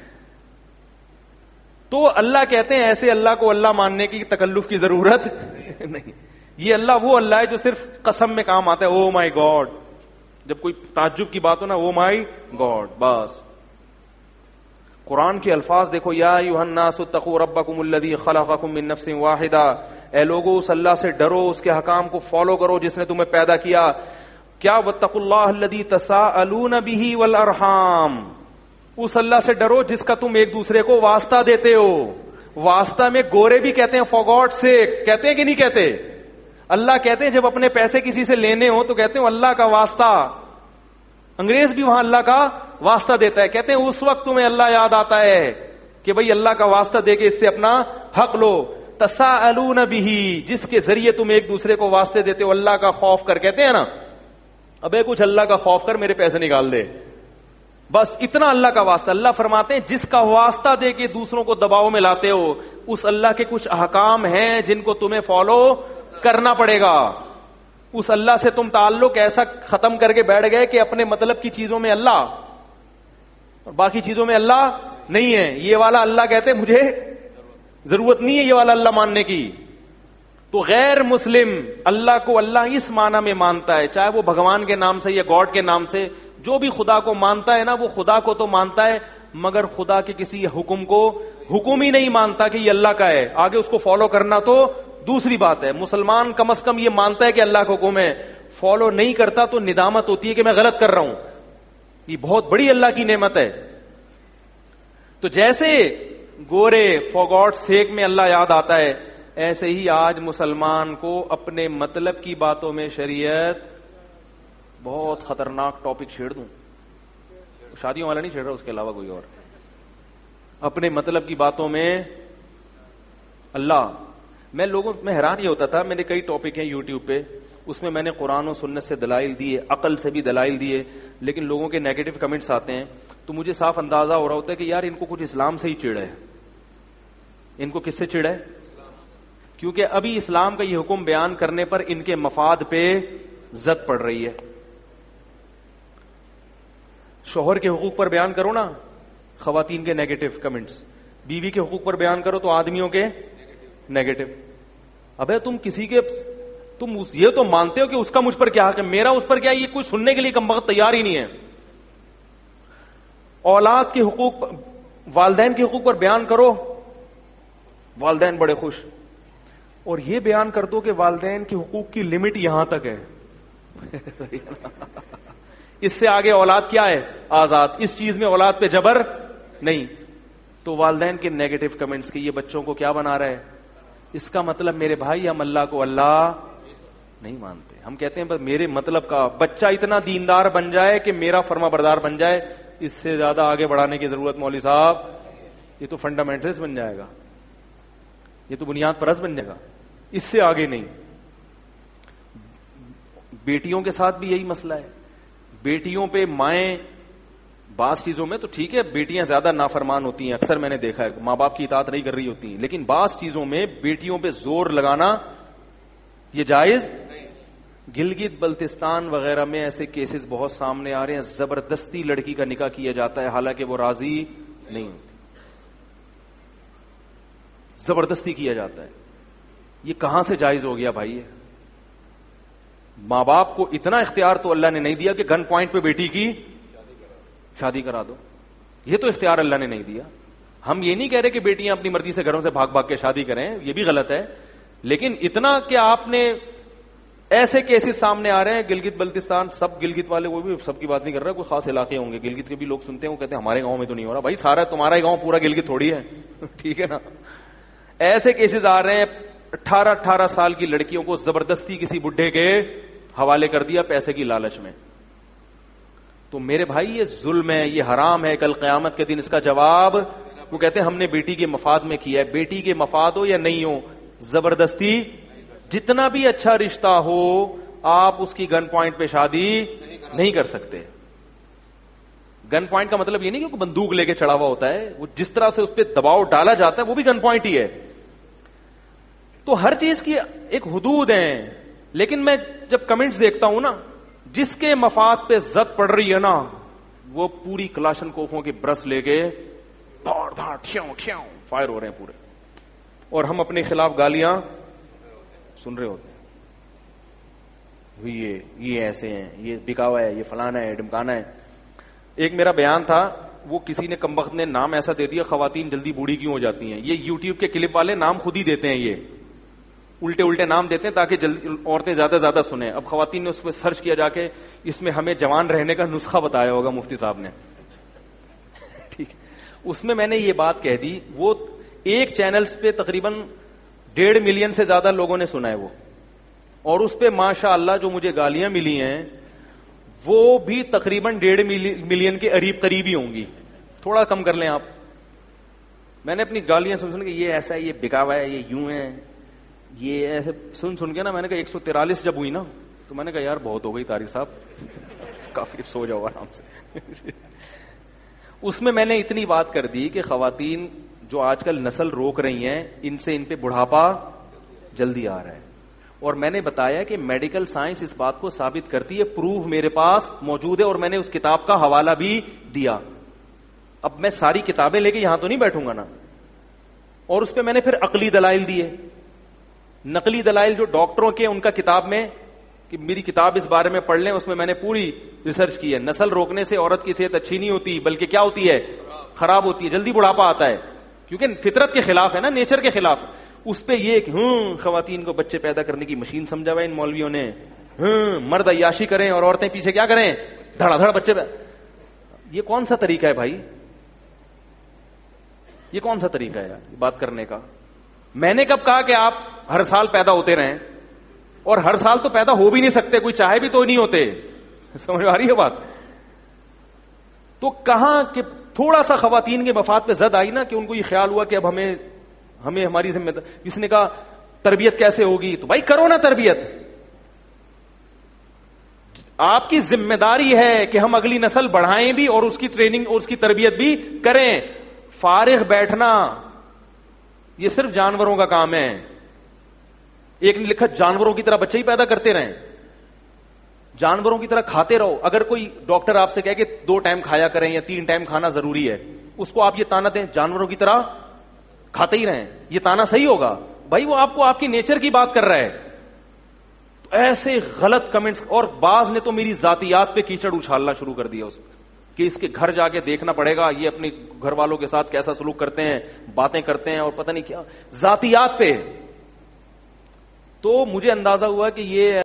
تو اللہ کہتے ہیں ایسے اللہ کو اللہ ماننے کی تکلف کی ضرورت نہیں. یہ اللہ وہ اللہ ہے جو صرف قسم میں کام آتا ہے, او مائی گاڈ, جب کوئی تعجب کی بات ہو نا, او مائی گاڈ, بس. قرآن کے الفاظ دیکھو, یا ایھا الناس اتقوا ربکم الذی خلقکم من نفس واحدہ, اے لوگو اس اللہ سے ڈرو, اس کے حکام کو فالو کرو جس نے تمہیں پیدا کیا. کیا واتقوا اللہ الذی تساءلون بہ والارحام, اس اللہ سے ڈرو جس کا تم ایک دوسرے کو واسطہ دیتے ہو. واسطہ میں گورے بھی کہتے ہیں فار گاڈ سیک, کہتے ہیں کہ نہیں کہتے؟ اللہ کہتے ہیں جب اپنے پیسے کسی سے لینے ہو تو کہتے ہیں اللہ کا واسطہ. انگریز بھی وہاں اللہ کا واسطہ دیتا ہے, کہتے ہیں اس وقت تمہیں اللہ یاد آتا ہے کہ بھئی اللہ کا واسطہ دے کے اس سے اپنا حق لو. تساءلون بہ, جس کے ذریعے تم ایک دوسرے کو واسطے دیتے ہو, اللہ کا خوف کر, کہتے ہیں نا ابے کچھ اللہ کا خوف کر میرے پیسے نکال دے, بس اتنا اللہ کا واسطہ. اللہ فرماتے ہیں جس کا واسطہ دے کے دوسروں کو دباؤ میں لاتے ہو, اس اللہ کے کچھ احکام ہیں جن کو تمہیں فالو کرنا پڑے گا. اس اللہ سے تم تعلق ایسا ختم کر کے بیٹھ گئے کہ اپنے مطلب کی چیزوں میں اللہ اور باقی چیزوں میں اللہ نہیں ہے. یہ والا اللہ کہتے مجھے ضرورت نہیں ہے یہ والا اللہ ماننے کی. تو غیر مسلم اللہ کو اللہ اس معنی میں مانتا ہے, چاہے وہ بھگوان کے نام سے یا گاڈ کے نام سے, جو بھی خدا کو مانتا ہے نا وہ خدا کو تو مانتا ہے, مگر خدا کے کسی حکم کو حکم ہی نہیں مانتا کہ یہ اللہ کا ہے. آگے اس کو فالو کرنا تو دوسری بات ہے. مسلمان کم از کم یہ مانتا ہے کہ اللہ کا حکم ہے, فالو نہیں کرتا تو ندامت ہوتی ہے کہ میں غلط کر رہا ہوں. یہ بہت بڑی اللہ کی نعمت ہے. تو جیسے گورے فار گاڈ سیک میں اللہ یاد آتا ہے, ایسے ہی آج مسلمان کو اپنے مطلب کی باتوں میں شریعت, بہت خطرناک ٹاپک چھیڑ دوں, شادیوں والا نہیں چھیڑ رہا, اس کے علاوہ کوئی اور, اپنے مطلب کی باتوں میں اللہ. میں لوگوں میں حیران یہ ہوتا تھا, میرے کئی ٹاپک ہیں یوٹیوب پہ, اس میں میں نے قرآن و سنت سے دلائل دیے, عقل سے بھی دلائل دیے, لیکن لوگوں کے نیگیٹو کمنٹس آتے ہیں تو مجھے صاف اندازہ ہو رہا ہوتا ہے کہ یار ان کو کچھ اسلام سے ہی چڑ ہے. ان کو کس سے چڑ ہے؟ کیونکہ ابھی اسلام کا یہ حکم بیان کرنے پر ان کے مفاد پہ زد پڑ رہی ہے. شوہر کے حقوق پر بیان کرو نا, خواتین کے نیگیٹو کمنٹس, بیوی کے حقوق پر بیان کرو تو آدمیوں کے نیگیٹو. ابے تم کسی کے, تم یہ تو مانتے ہو کہ اس کا مجھ پر کیا حق ہے, میرا اس پر کیا, یہ کوئی سننے کے لیے کم وقت تیار ہی نہیں ہے. اولاد کے حقوق, والدین کے حقوق پر بیان کرو, والدین بڑے خوش, اور یہ بیان کر دو کہ والدین کے حقوق کی لمٹ یہاں تک ہے. اس سے آگے اولاد کیا ہے؟ آزاد. اس چیز میں اولاد پہ جبر نہیں. تو والدین کے نیگیٹو کمنٹس کے یہ بچوں کو کیا بنا رہا ہے؟ اس کا مطلب میرے بھائی ہم اللہ کو اللہ نہیں مانتے. ہم کہتے ہیں بس میرے مطلب کا بچہ اتنا دیندار بن جائے کہ میرا فرما بردار بن جائے, اس سے زیادہ آگے بڑھانے کی ضرورت مولوی صاحب, یہ تو فنڈامنٹلسٹ بن جائے گا, یہ تو بنیاد پرست بن جائے گا, اس سے آگے نہیں. بیٹیوں کے ساتھ بھی یہی مسئلہ ہے. بیٹیوں پہ مائیں بعض چیزوں میں تو ٹھیک ہے, بیٹیاں زیادہ نافرمان ہوتی ہیں, اکثر میں نے دیکھا ہے ماں باپ کی اطاعت نہیں کر رہی ہوتی ہیں, لیکن بعض چیزوں میں بیٹیوں پہ زور لگانا یہ جائز. گلگت بلتستان وغیرہ میں ایسے کیسز بہت سامنے آ رہے ہیں, زبردستی لڑکی کا نکاح کیا جاتا ہے حالانکہ وہ راضی نہیں ہوتی, زبردستی کیا جاتا ہے. یہ کہاں سے جائز ہو گیا بھائی؟ ماں باپ کو اتنا اختیار تو اللہ نے نہیں دیا کہ گن پوائنٹ پہ بیٹی کی شادی کرا دو, یہ تو اختیار اللہ نے نہیں دیا. ہم یہ نہیں کہہ رہے کہ بیٹیاں اپنی مرضی سے گھروں سے بھاگ بھاگ کے شادی کریں, یہ بھی غلط ہے, لیکن اتنا کہ آپ نے ایسے کیسز سامنے آ رہے ہیں. گلگت بلتستان, سب گلگت والے, وہ بھی سب کی بات نہیں کر رہا, کوئی خاص علاقے ہوں گے گلگت کے بھی لوگ سنتے ہیں, وہ کہتے ہیں ہمارے گاؤں میں تو نہیں ہو رہا. بھائی سارا تمہارا ہی گاؤں پورا گلگت تھوڑی ہے, ٹھیک ہے نا. ایسے کیسز آ رہے ہیں, اٹھارہ اٹھارہ سال کی لڑکیوں کو زبردستی کسی بڈھے کے حوالے کر دیا پیسے کی لالچ میں. تو میرے بھائی یہ ظلم ہے, یہ حرام ہے. کل قیامت کے دن اس کا جواب, وہ کہتے ہیں ہم نے بیٹی کے مفاد میں کیا ہے. بیٹی کے مفاد ہو یا نہیں ہو, زبردستی جتنا بھی اچھا رشتہ ہو آپ اس کی گن پوائنٹ پہ شادی نہیں کر سکتے. گن پوائنٹ کا مطلب یہ نہیں کہ بندوق لے کے چڑھا ہوا ہوتا ہے, وہ جس طرح سے اس پہ دباؤ ڈالا جاتا ہے وہ بھی گن پوائنٹ ہی ہے. تو ہر چیز کی ایک حدود ہیں. لیکن میں جب کمنٹس دیکھتا ہوں نا, جس کے مفاد پہ زد پڑ رہی ہے نا, وہ پوری کلاشن کوفوں کی برس لے کے دھاڑ دھاڑ ٹھیوں ٹھیوں فائر ہو رہے ہیں پورے, اور ہم اپنے خلاف گالیاں سن رہے ہوتے ہیں. یہ یہ ایسے ہیں, یہ بکاوا ہے, یہ فلانا ہے, ڈمکانا ہے. ایک میرا بیان تھا, وہ کسی نے کمبخت نے نام ایسا دے دیا, خواتین جلدی بوڑھی کیوں ہو جاتی ہیں. یہ یوٹیوب کے کلپ والے نام خود ہی دیتے ہیں, یہ الٹے الٹے نام دیتے ہیں تاکہ جلدی عورتیں زیادہ زیادہ سنیں. اب خواتین نے اس پہ سرچ کیا جا کے, اس میں ہمیں جوان رہنے کا نسخہ بتایا ہوگا مفتی صاحب نے, ٹھیک. اس میں میں نے یہ بات کہہ دی, وہ ایک چینلز پہ تقریباً ڈیڑھ ملین سے زیادہ لوگوں نے سنا ہے وہ, اور اس پہ ماشاء اللہ جو مجھے گالیاں ملی ہیں وہ بھی تقریباً ڈیڑھ ملین کے قریب قریب ہی ہوں گی, تھوڑا کم کر لیں آپ. میں نے اپنی گالیاں سن سن کے یہ ایسا ہے, یہ بکاوا ہے, یہ یوں ہے, یہ ایسے سن سن کے نا میں نے کہا ایک سو تیرالیس جب ہوئی نا تو میں نے کہا یار بہت ہو گئی طارق صاحب, کافی سو جاؤ آرام سے. اس میں میں نے اتنی بات کر دی کہ خواتین جو آج کل نسل روک رہی ہیں, ان سے ان پہ بڑھاپا جلدی آ رہا ہے. اور میں نے بتایا کہ میڈیکل سائنس اس بات کو ثابت کرتی ہے, پروف میرے پاس موجود ہے, اور میں نے اس کتاب کا حوالہ بھی دیا. اب میں ساری کتابیں لے کے یہاں تو نہیں بیٹھوں گا نا, اور اس پہ میں نے پھر عقلی دلائل دیے, نقلی دلائل جو ڈاکٹروں کے, ان کا کتاب میں, کہ میری کتاب اس بارے میں پڑھ لیں, اس میں میں نے پوری ریسرچ کی ہے. نسل روکنے سے عورت کی صحت اچھی نہیں ہوتی, بلکہ کیا ہوتی ہے, خراب ہوتی ہے, جلدی بڑھاپا آتا ہے, کیونکہ فطرت کے خلاف ہے نا, نیچر کے خلاف. اس پہ یہ کہ ہوں خواتین کو بچے پیدا کرنے کی مشین سمجھا ہوا ان مولویوں نے, ہوں مرد عیاشی کریں اور عورتیں پیچھے کیا کریں, دھڑا دھڑ بچے. یہ کون سا طریقہ ہے بھائی, یہ کون سا طریقہ ہے بات کرنے کا؟ میں نے کب کہا کہ آپ ہر سال پیدا ہوتے رہیں, اور ہر سال تو پیدا ہو بھی نہیں سکتے, کوئی چاہے بھی تو نہیں ہوتے. سمجھ آ رہی ہے بات؟ تو کہاں کہ تھوڑا سا خواتین کے مفاد پہ زد آئی نا, کہ ان کو یہ خیال ہوا کہ اب ہمیں ہمیں ہماری ذمہ داری. کس نے کہا تربیت کیسے ہوگی, تو بھائی کرو نا تربیت. آپ کی ذمہ داری ہے کہ ہم اگلی نسل بڑھائیں بھی اور اس کی ٹریننگ اور اس کی تربیت بھی کریں. فارغ بیٹھنا یہ صرف جانوروں کا کام ہے. ایک نے لکھا جانوروں کی طرح بچے ہی پیدا کرتے رہیں, جانوروں کی طرح کھاتے رہو. اگر کوئی ڈاکٹر آپ سے کہے کہ دو ٹائم کھایا کریں یا تین ٹائم کھانا ضروری ہے, اس کو آپ یہ تانا دیں جانوروں کی طرح کھاتے ہی رہیں, یہ تانا صحیح ہوگا؟ بھائی وہ آپ کو آپ کی نیچر کی بات کر رہا ہے. تو ایسے غلط کمنٹس, اور بعض نے تو میری ذاتیات پہ کیچڑ اچھالنا شروع کر دیا, اس کہ اس کے گھر جا کے دیکھنا پڑے گا یہ اپنے گھر والوں کے ساتھ کیسا سلوک کرتے ہیں, باتیں کرتے ہیں, اور پتہ نہیں کیا ذاتیات پہ. تو مجھے اندازہ ہوا کہ یہ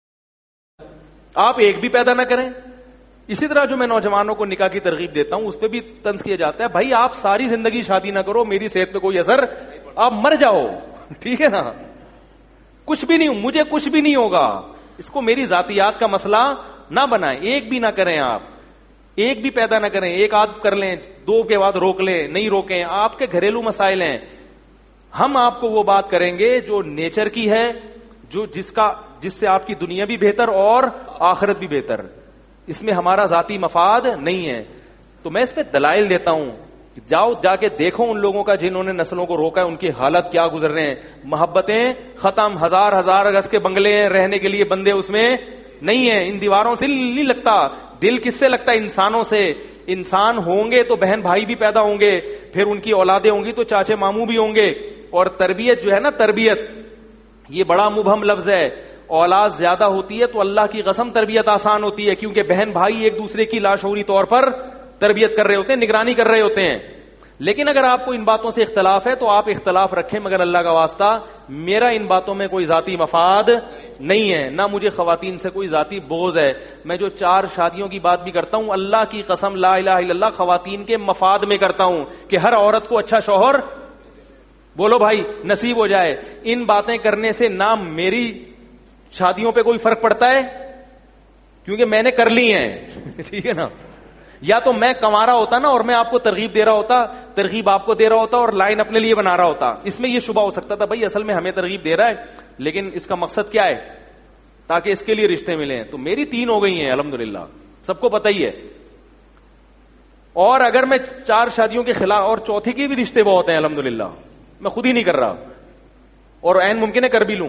آپ ایک بھی پیدا نہ کریں. اسی طرح جو میں نوجوانوں کو نکاح کی ترغیب دیتا ہوں اس پہ بھی طنز کیا جاتا ہے, بھائی آپ ساری زندگی شادی نہ کرو, میری صحت پہ کوئی اثر, آپ مر جاؤ. ٹھیک ہے نا, کچھ بھی نہیں, مجھے کچھ بھی نہیں ہوگا. اس کو میری ذاتیات کا مسئلہ نہ بنائیں. ایک بھی نہ کریں آپ, ایک بھی پیدا نہ کریں. ایک آدھ کر لیں, دو کے بعد روک لیں, نہیں روکیں. آپ کے گھریلو مسائل ہیں. ہم آپ کو وہ بات کریں گے جو نیچر کی ہے, جو جس کا جس سے آپ کی دنیا بھی بہتر اور آخرت بھی بہتر. اس میں ہمارا ذاتی مفاد نہیں ہے. تو میں اس پہ دلائل دیتا ہوں. جاؤ جا کے دیکھو ان لوگوں کا جنہوں نے نسلوں کو روکا ہے, ان کی حالت کیا گزر رہے ہیں. محبتیں ختم, ہزار ہزار گز کے بنگلے ہیں, رہنے کے لیے بندے اس میں نہیں ہیں. ان دیواروں سے نہیں لگتا دل. کس سے لگتا ہے؟ انسانوں سے. انسان ہوں گے تو بہن بھائی بھی پیدا ہوں گے, پھر ان کی اولادیں ہوں گی تو چاچے ماموں بھی ہوں گے. اور تربیت جو ہے نا, تربیت یہ بڑا مبہم لفظ ہے. اولاد زیادہ ہوتی ہے تو اللہ کی قسم تربیت آسان ہوتی ہے, کیونکہ بہن بھائی ایک دوسرے کی لاشعوری طور پر تربیت کر رہے ہوتے ہیں, نگرانی کر رہے ہوتے ہیں. لیکن اگر آپ کو ان باتوں سے اختلاف ہے تو آپ اختلاف رکھیں, مگر اللہ کا واسطہ میرا ان باتوں میں کوئی ذاتی مفاد نہیں ہے, نہ مجھے خواتین سے کوئی ذاتی بغض ہے. میں جو چار شادیوں کی بات بھی کرتا ہوں, اللہ کی قسم لا الہ الا اللہ خواتین کے مفاد میں کرتا ہوں, کہ ہر عورت کو اچھا شوہر بولو بھائی نصیب ہو جائے. ان باتیں کرنے سے نہ میری شادیوں پہ کوئی فرق پڑتا ہے, کیونکہ میں نے کر لی ہیں. ٹھیک ہے نا. یا تو میں کما رہا ہوتا نا اور میں آپ کو ترغیب دے رہا ہوتا, ترغیب آپ کو دے رہا ہوتا اور لائن اپنے لیے بنا رہا ہوتا. اس میں یہ شبہ ہو سکتا تھا بھائی اصل میں ہمیں ترغیب دے رہا ہے, لیکن اس کا مقصد کیا ہے؟ تاکہ اس کے لیے رشتے ملیں. تو میری تین ہو گئی ہیں الحمدللہ, سب کو پتہ ہی ہے. اور اگر میں چار شادیوں کے خلاف, اور چوتھی کے بھی رشتے بہت ہیں الحمدللہ, میں خود ہی نہیں کر رہا, اور عین ممکن ہے کر بھی لوں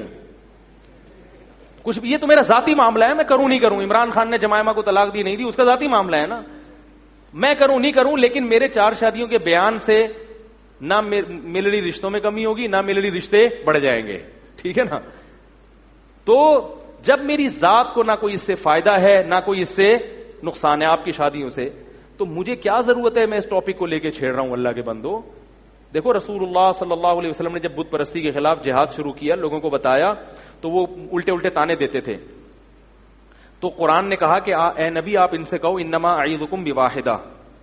کچھ بھی. یہ تو میرا ذاتی معاملہ ہے, میں کروں نہیں کروں. عمران خان نے جمائمہ کو طلاق دی نہیں دی, اس کا ذاتی معاملہ ہے نا. میں کروں نہیں کروں, لیکن میرے چار شادیوں کے بیان سے نہ ملڑی رشتوں میں کمی ہوگی, نہ ملڑی رشتے بڑھ جائیں گے. ٹھیک ہے نا. تو جب میری ذات کو نہ کوئی اس سے فائدہ ہے نہ کوئی اس سے نقصان ہے آپ کی شادیوں سے, تو مجھے کیا ضرورت ہے میں اس ٹاپک کو لے کے چھیڑ رہا ہوں اللہ کے بندو. دیکھو رسول اللہ صلی اللہ علیہ وسلم نے جب بت پرستی کے خلاف جہاد شروع کیا, لوگوں کو بتایا, تو وہ الٹے الٹے تانے دیتے تھے. تو قرآن نے کہا کہ اے نبی آپ ان سے کہو انما اعیذکم بواحدہ,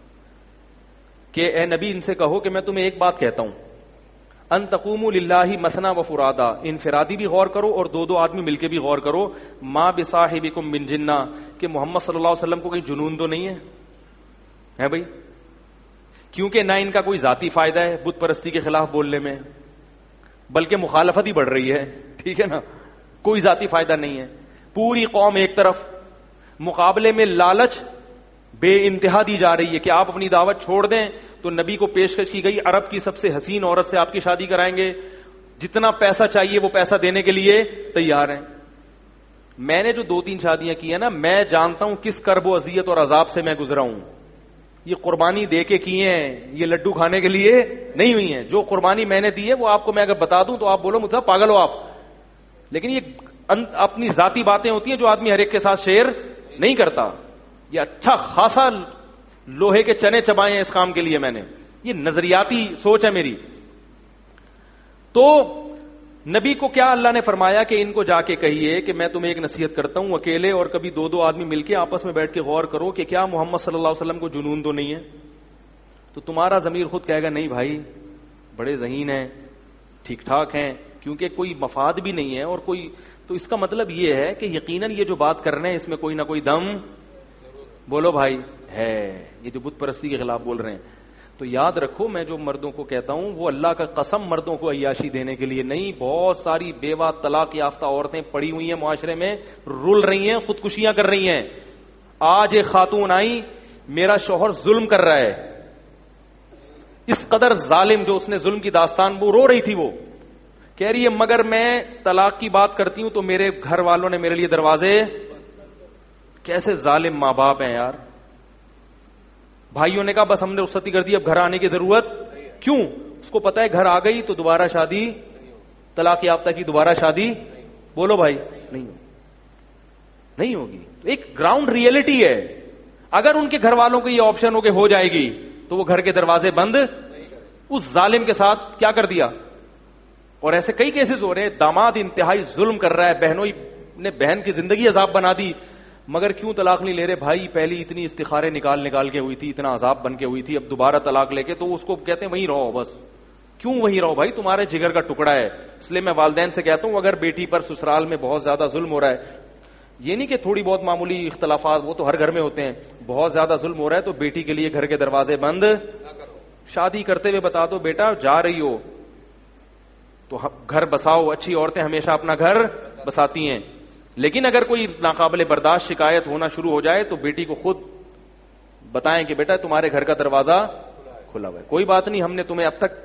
کہ اے نبی ان سے کہو کہ میں تمہیں ایک بات کہتا ہوں, ان تقوموا للہ مثنا و فرادا, انفرادی بھی غور کرو اور دو دو آدمی مل کے بھی غور کرو. ما بصاحبکم من جنہ, کہ محمد صلی اللہ علیہ وسلم کو کہیں جنون تو نہیں ہے ہے بھائی, کیونکہ نہ ان کا کوئی ذاتی فائدہ ہے بت پرستی کے خلاف بولنے میں, بلکہ مخالفت ہی بڑھ رہی ہے. ٹھیک ہے نا. کوئی ذاتی فائدہ نہیں ہے. پوری قوم ایک طرف, مقابلے میں لالچ بے انتہا دی جا رہی ہے کہ آپ اپنی دعوت چھوڑ دیں. تو نبی کو پیشکش کی گئی, عرب کی سب سے حسین عورت سے آپ کی شادی کرائیں گے, جتنا پیسہ چاہیے وہ پیسہ دینے کے لیے تیار ہیں. میں نے جو دو تین شادیاں کی ہیں نا, میں جانتا ہوں کس کرب و اذیت اور عذاب سے میں گزرا ہوں. یہ قربانی دے کے کیے ہیں, یہ لڈو کھانے کے لیے نہیں ہوئی ہیں. جو قربانی میں نے دی ہے وہ آپ کو میں اگر بتا دوں تو آپ بولو مجھے پاگل ہو آپ, لیکن یہ اپنی ذاتی باتیں ہوتی ہیں جو آدمی ہر ایک کے ساتھ شیئر نہیں کرتا. یہ اچھا خاصا لوہے کے چنے چبائے ہیں اس کام کے لیے میں نے, یہ نظریاتی سوچ ہے میری. تو نبی کو کیا اللہ نے فرمایا کہ ان کو جا کے کہیے کہ میں تمہیں ایک نصیحت کرتا ہوں, اکیلے اور کبھی دو دو آدمی مل کے آپس میں بیٹھ کے غور کرو کہ کیا محمد صلی اللہ علیہ وسلم کو جنون تو نہیں ہے. تو تمہارا ضمیر خود کہے گا نہیں بھائی بڑے ذہین ہیں, ٹھیک ٹھاک ہیں, کیونکہ کوئی مفاد بھی نہیں ہے اور کوئی. تو اس کا مطلب یہ ہے کہ یقیناً یہ جو بات کر رہے ہیں اس میں کوئی نہ کوئی دم بولو بھائی ہے, یہ جو بت پرستی کے خلاف بول رہے ہیں. تو یاد رکھو میں جو مردوں کو کہتا ہوں وہ اللہ کا قسم مردوں کو عیاشی دینے کے لیے نہیں. بہت ساری بیوہ طلاق یافتہ عورتیں پڑی ہوئی ہیں معاشرے میں, رول رہی ہیں, خودکشیاں کر رہی ہیں. آج ایک خاتون آئی, میرا شوہر ظلم کر رہا ہے, اس قدر ظالم, جو اس نے ظلم کی داستان وہ رو رہی تھی, وہ کہہ رہی ہے مگر میں طلاق کی بات کرتی ہوں تو میرے گھر والوں نے میرے لیے دروازے. کیسے ظالم ماں باپ ہیں یار. بھائیوں نے کہا بس ہم نے رخصتی کر دی, اب گھر آنے کی ضرورت کیوں. اس کو پتا ہے گھر آ گئی تو دوبارہ شادی, طلاق یافتہ کی دوبارہ شادی بولو بھائی نہیں نہیں ہوگی. ایک گراؤنڈ ریئلٹی ہے. اگر ان کے گھر والوں کو یہ آپشن ہو کے ہو جائے گی تو وہ گھر کے دروازے بند. اس ظالم کے ساتھ کیا کر دیا. اور ایسے کئی کیسز ہو رہے ہیں, داماد انتہائی ظلم کر رہا ہے, بہنوں نے بہن کی زندگی عذاب بنا دی, مگر کیوں طلاق نہیں لے رہے بھائی. پہلی اتنی استخارے نکال نکال کے ہوئی تھی, اتنا عذاب بن کے ہوئی تھی, اب دوبارہ طلاق لے کے تو اس کو کہتے ہیں وہیں رہو بس. کیوں وہیں رہو بھائی, تمہارے جگر کا ٹکڑا ہے. اس لیے میں والدین سے کہتا ہوں اگر بیٹی پر سسرال میں بہت زیادہ ظلم ہو رہا ہے, یہ نہیں کہ تھوڑی بہت معمولی اختلافات, وہ تو ہر گھر میں ہوتے ہیں, بہت زیادہ ظلم ہو رہا ہے تو بیٹی کے لیے گھر کے دروازے بند, شادی کرتے ہوئے بتا دو بیٹا جا رہی ہو تو گھر بساؤ. اچھی عورتیں ہمیشہ اپنا گھر بساتی ہیں, لیکن اگر کوئی ناقابل برداشت شکایت ہونا شروع ہو جائے تو بیٹی کو خود بتائیں کہ بیٹا تمہارے گھر کا دروازہ کھلا ہوا ہے, کوئی بات نہیں, ہم نے تمہیں اب تک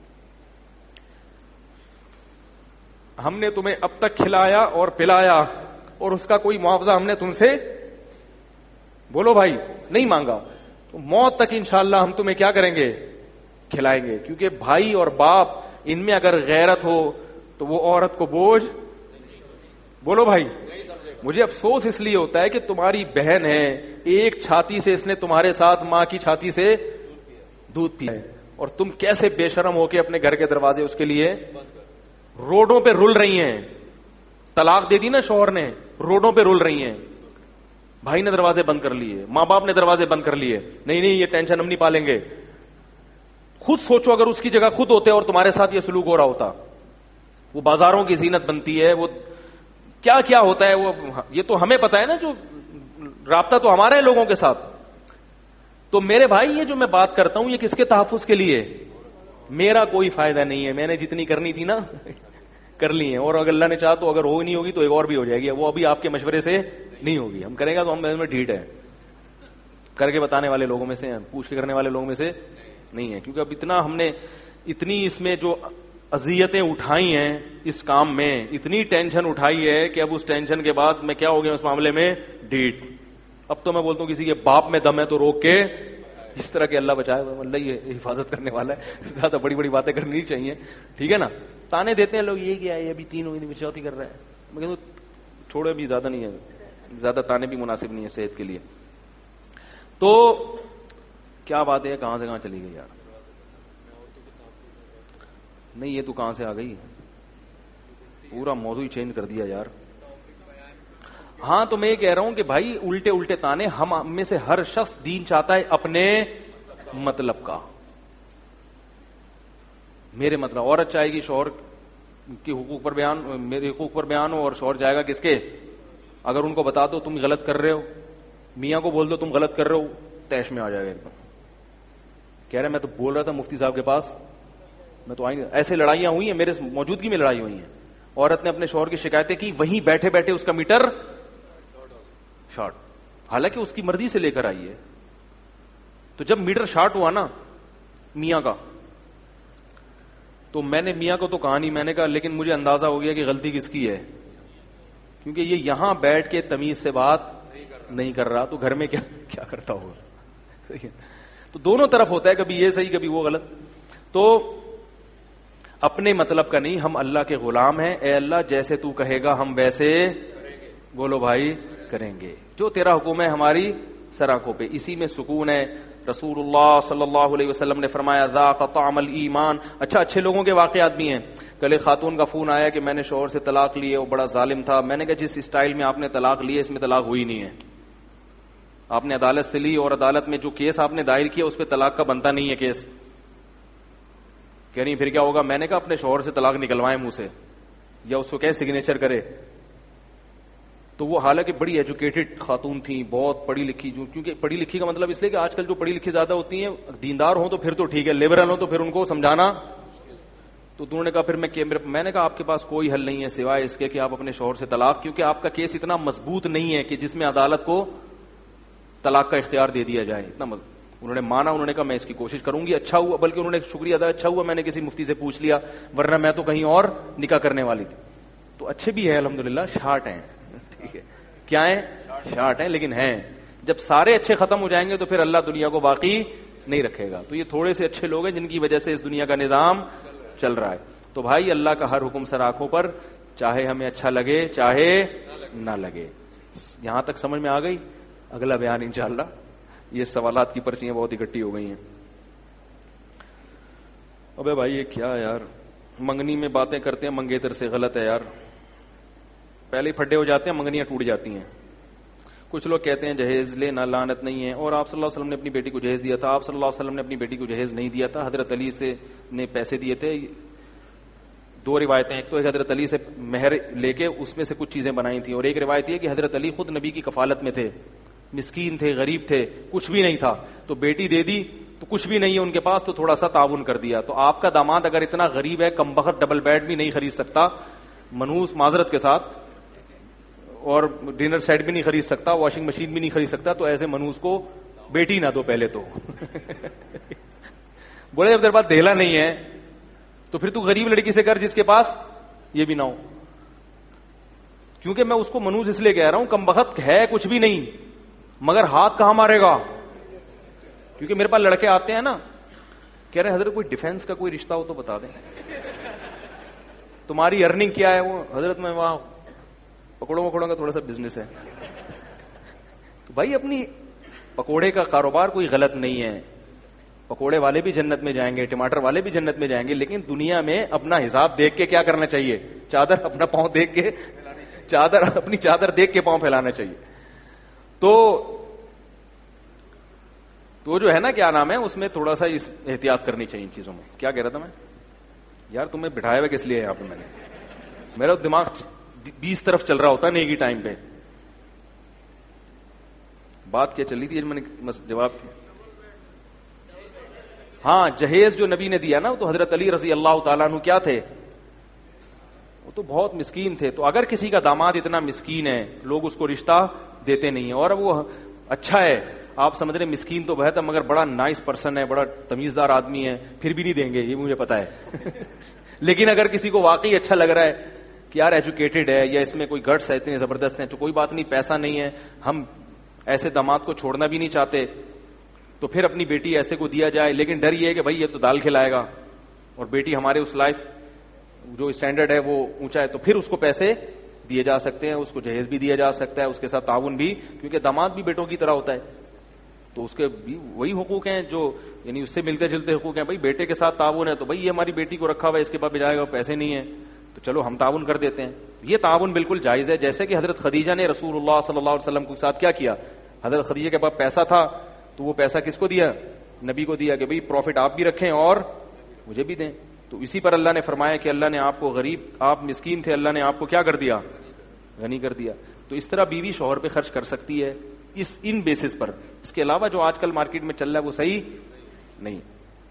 ہم نے تمہیں اب تک کھلایا اور پلایا اور اس کا کوئی معاوضہ ہم نے تم سے, بولو بھائی, نہیں مانگا, تو موت تک انشاءاللہ ہم تمہیں کیا کریں گے, کھلائیں گے. کیونکہ بھائی اور باپ ان میں اگر غیرت ہو تو وہ عورت کو بوجھ, بولو بھائی. مجھے افسوس اس لیے ہوتا ہے کہ تمہاری بہن ہے, ایک چھاتی سے اس نے تمہارے ساتھ ماں کی چھاتی سے دودھ پیا ہے, اور تم کیسے بے شرم ہو کے اپنے گھر کے دروازے اس کے لیے روڈوں پہ رول رہی ہیں. طلاق دے دی نا شوہر نے, روڈوں پہ رول رہی ہیں, بھائی نے دروازے بند کر لیے, ماں باپ نے دروازے بند کر لیے, نہیں نہیں یہ ٹینشن ہم نہیں پالیں گے. خود سوچو اگر اس کی جگہ خود ہوتے اور تمہارے ساتھ یہ سلوک ہو رہا ہوتا, وہ بازاروں کی زینت بنتی ہے, وہ کیا کیا ہوتا ہے, وہ یہ تو ہمیں پتا ہے نا, جو رابطہ تو ہمارا ہے لوگوں کے ساتھ. تو میرے بھائی یہ جو میں بات کرتا ہوں یہ کس کے تحفظ کے لیے, میرا کوئی فائدہ نہیں ہے, میں نے جتنی کرنی تھی نا کر لی ہیں, اور اگر اللہ نے چاہا تو اگر ہو نہیں ہوگی تو ایک اور بھی ہو جائے گی, وہ ابھی آپ کے مشورے سے نہیں ہوگی, ہم کریں گا تو ہم میں ڈھیٹ ہے, کر کے بتانے والے لوگوں میں سے ہیں, پوچھ کے کرنے والے لوگوں میں سے نہیں ہے. کیونکہ اب اتنا ہم نے اتنی اس میں جو اذیتیں اٹھائی ہیں اس کام میں, اتنی ٹینشن اٹھائی ہے کہ اب اس ٹینشن کے بعد میں کیا ہو گیا اس معاملے میں, ڈیٹ. اب تو میں بولتا ہوں کسی کے باپ میں دم ہے تو روک کے, اس طرح کے اللہ بچائے, اللہ یہ حفاظت کرنے والا ہے, زیادہ بڑی بڑی باتیں کرنی نہیں چاہیے, ٹھیک ہے نا. تانے دیتے ہیں لوگ, یہ کیا ہے, ابھی تین ہوئی چوتھی کر رہا ہے, میں کہتا ہوں چھوڑو ابھی زیادہ نہیں ہے, زیادہ تانے بھی مناسب نہیں ہے صحت کے لیے. تو کیا بات ہے, کہاں سے کہاں چلی گئی یار, نہیں یہ تو کہاں سے آ گئی, پورا موضوع ہی چینج کر دیا یار. ہاں تو میں یہ کہہ رہا ہوں کہ بھائی الٹے الٹے تانے, ہم میں سے ہر شخص دین چاہتا ہے اپنے مطلب کا, میرے مطلب. عورت چاہے گی شوہر کی حقوق پر بیان, میرے حقوق پر بیان ہو, اور شوہر جائے گا کس کے, اگر ان کو بتا دو تم غلط کر رہے ہو, میاں کو بول دو تم غلط کر رہے ہو, تیش میں آ جائے گا ایک دم. کہہ رہے میں تو بول رہا تھا مفتی صاحب کے پاس, میں تو آئیں, ایسے لڑائیاں ہوئی ہیں, میرے موجودگی میں لڑائی ہوئی ہیں. عورت نے اپنے شوہر کی شکایتیں کی, وہیں بیٹھے بیٹھے اس کا میٹر شارٹ, حالانکہ اس کی مرضی سے لے کر آئی ہے. تو جب میٹر شارٹ ہوا نا میاں کا, تو میں نے میاں کو تو کہا نہیں, میں نے کہا لیکن مجھے اندازہ ہو گیا کہ غلطی کس کی ہے, کیونکہ یہ یہاں بیٹھ کے تمیز سے بات نہیں کر رہا, تو گھر میں کیا کیا کرتا ہوگا. تو دونوں طرف ہوتا ہے, کبھی یہ صحیح کبھی وہ غلط. تو اپنے مطلب کا نہیں, ہم اللہ کے غلام ہیں, اے اللہ جیسے تو کہے گا ہم ویسے, بولو بھائی, کریں گے. جو تیرا حکم ہے ہماری سر آنکھوں پہ, اسی میں سکون ہے. رسول اللہ صلی اللہ علیہ وسلم نے فرمایا ذاق طعم الایمان. اچھا اچھے لوگوں کے واقعات بھی ہیں. کل ایک خاتون کا فون آیا کہ میں نے شوہر سے طلاق لی ہے, وہ بڑا ظالم تھا. میں نے کہا جس اسٹائل میں آپ نے طلاق لی ہے اس میں طلاق ہوئی نہیں ہے, آپ نے عدالت سے لی اور عدالت میں جو کیس آپ نے دائر کیا اس پہ طلاق کا بنتا نہیں ہے کیس. کہہ نہیں پھر کیا ہوگا, میں نے کہا اپنے شوہر سے طلاق نکلوائیں منہ سے, یا اس کو کیا سگنیچر کرے. تو وہ حالانکہ بڑی ایجوکیٹڈ خاتون تھی, بہت پڑھی لکھی, کیونکہ پڑھی لکھی کا مطلب اس لیے کہ آج کل جو پڑھی لکھی زیادہ ہوتی ہیں دیندار ہوں تو پھر تو ٹھیک ہے, لبرل ہوں تو پھر ان کو سمجھانا. تو انہوں نے کہا پھر میں میں نے کہا آپ کے پاس کوئی حل نہیں ہے سوائے اس کے کہ آپ اپنے شوہر سے طلاق, کیونکہ آپ کا کیس اتنا مضبوط نہیں ہے کہ جس میں عدالت کو طلاق کا اختیار دے دیا جائے, اتنا مضبوط. انہوں نے مانا, انہوں نے کہا میں اس کی کوشش کروں گی. اچھا ہوا, بلکہ انہوں نے شکریہ ادا, اچھا ہوا میں نے کسی مفتی سے پوچھ لیا, ورنہ میں تو کہیں اور نکاح کرنے والی تھی. تو اچھے بھی ہے الحمدللہ, شارٹ ہیں, ٹھیک ہے, کیا ہیں, شارٹ ہیں, لیکن ہیں. جب سارے اچھے ختم ہو جائیں گے تو پھر اللہ دنیا کو باقی نہیں رکھے گا. تو یہ تھوڑے سے اچھے لوگ ہیں جن کی وجہ سے اس دنیا کا نظام چل رہا ہے. تو بھائی اللہ کا ہر حکم سر آنکھوں پر, چاہے ہمیں اچھا لگے چاہے نہ لگے. یہاں تک سمجھ میں آ گئی. اگلا بیان انشاءاللہ, یہ سوالات کی پرچیاں بہت اکٹھی ہو گئی ہیں. ابے بھائی یہ کیا یار, منگنی میں باتیں کرتے ہیں منگیتر سے, غلط ہے یار. پہلے ہی پھڈے ہو جاتے ہیں, منگنیاں ٹوٹ جاتی ہیں. کچھ لوگ کہتے ہیں جہیز لینا لعنت نہیں ہے، اور آپ صلی اللہ علیہ وسلم نے اپنی بیٹی کو جہیز دیا تھا. آپ صلی اللہ علیہ وسلم نے اپنی بیٹی کو جہیز نہیں دیا تھا، حضرت علی سے نے پیسے دیے تھے. دو روایتیں، ایک تو ایک حضرت علی سے مہر لے کے اس میں سے کچھ چیزیں بنائی تھیں، اور ایک روایت یہ کہ حضرت علی خود نبی کی کفالت میں تھے، مسکین تھے، غریب تھے، کچھ بھی نہیں تھا، تو بیٹی دے دی تو کچھ بھی نہیں ہے ان کے پاس تو تھوڑا سا تعاون کر دیا. تو آپ کا داماد اگر اتنا غریب ہے، کم بخت ڈبل بیڈ بھی نہیں خرید سکتا منوس معذرت کے ساتھ، اور ڈنر سیٹ بھی نہیں خرید سکتا، واشنگ مشین بھی نہیں خرید سکتا، تو ایسے منوس کو بیٹی نہ دو پہلے تو. بولے جب تیرے پاس دھیلا نہیں ہے تو پھر تو غریب لڑکی سے کر جس کے پاس یہ بھی نہ ہو. کیونکہ میں اس کو منوس اس لیے کہہ رہا ہوں، کم بخت ہے کچھ بھی نہیں مگر ہاتھ کہاں مارے گا. کیونکہ میرے پاس لڑکے آتے ہیں نا، کہہ رہے ہیں حضرت کوئی ڈیفینس کا کوئی رشتہ ہو تو بتا دیں، تمہاری ارننگ کیا ہے. وہ حضرت میں وہاں پکوڑوں وکوڑوں کا تھوڑا سا بزنس ہے. تو بھائی اپنی پکوڑے کا کاروبار کوئی غلط نہیں ہے، پکوڑے والے بھی جنت میں جائیں گے، ٹماٹر والے بھی جنت میں جائیں گے، لیکن دنیا میں اپنا حساب دیکھ کے کیا کرنا چاہیے؟ چادر اپنا پاؤں دیکھ کے، چادر اپنی چادر دیکھ کے پاؤں پھیلانا چاہیے. تو تو جو ہے نا کیا نام ہے، اس میں تھوڑا سا احتیاط کرنی چاہیے ان چیزوں میں. کیا کہہ رہا تھا میں یار؟ تمہیں بٹھایا ہوا کس لیے یہاں پہ میں نے؟ میرا دماغ بیس طرف چل رہا ہوتا نہیں کی ٹائم پہ. بات کیا چل رہی تھی میں نے جواب کیا. ہاں جہیز جو نبی نے دیا نا، تو حضرت علی رضی اللہ تعالیٰ عنہ کیا تھے؟ وہ تو بہت مسکین تھے. تو اگر کسی کا داماد اتنا مسکین ہے لوگ اس کو رشتہ دیتے نہیں ہیں، اور وہ اچھا ہے، آپ سمجھ رہے مسکین تو بہت ہے مگر بڑا نائس پرسن ہے، بڑا تمیزدار آدمی ہے، پھر بھی نہیں دیں گے، یہ مجھے پتا ہے. لیکن اگر کسی کو واقعی اچھا لگ رہا ہے کہ یار ایجوکیٹڈ ہے یا اس میں کوئی گٹس ہے اتنے زبردست ہیں، تو کوئی بات نہیں، پیسہ نہیں ہے، ہم ایسے داماد کو چھوڑنا بھی نہیں چاہتے، تو پھر اپنی بیٹی ایسے کو دیا جائے. لیکن ڈر یہ ہے کہ بھائی یہ تو دال کھلائے گا، اور بیٹی ہمارے اس لائف جو اسٹینڈرڈ ہے وہ اونچا ہے، تو پھر اس کو پیسے دیے جا سکتے ہیں، اس کو جہیز بھی دیا جا سکتا ہے، اس کے ساتھ تعاون بھی، کیونکہ داماد بھی بیٹوں کی طرح ہوتا ہے، تو اس کے بھی وہی حقوق ہیں جو یعنی اس سے ملتے جلتے حقوق ہیں. بھائی بیٹے کے ساتھ تعاون ہے تو بھائی یہ ہماری بیٹی کو رکھا ہوا ہے، اس کے بعد بجائے گا پیسے نہیں ہیں تو چلو ہم تعاون کر دیتے ہیں. یہ تعاون بالکل جائز ہے. جیسے کہ حضرت خدیجہ نے رسول اللہ صلی اللہ علیہ وسلم کے ساتھ کیا کیا؟ حضرت خدیجہ کے پاس پیسہ تھا تو وہ پیسہ کس کو دیا؟ نبی کو دیا کہ بھئی پروفٹ آپ بھی رکھیں اور مجھے بھی دیں. تو اسی پر اللہ نے فرمایا کہ اللہ نے آپ کو غریب، آپ مسکین تھے، اللہ نے آپ کو کیا کر دیا؟ غنی کر دیا. تو اس طرح بیوی شوہر پہ خرچ کر سکتی ہے اس ان بیسس پر. اس کے علاوہ جو آج کل مارکیٹ میں چل رہا ہے وہ صحیح نہیں.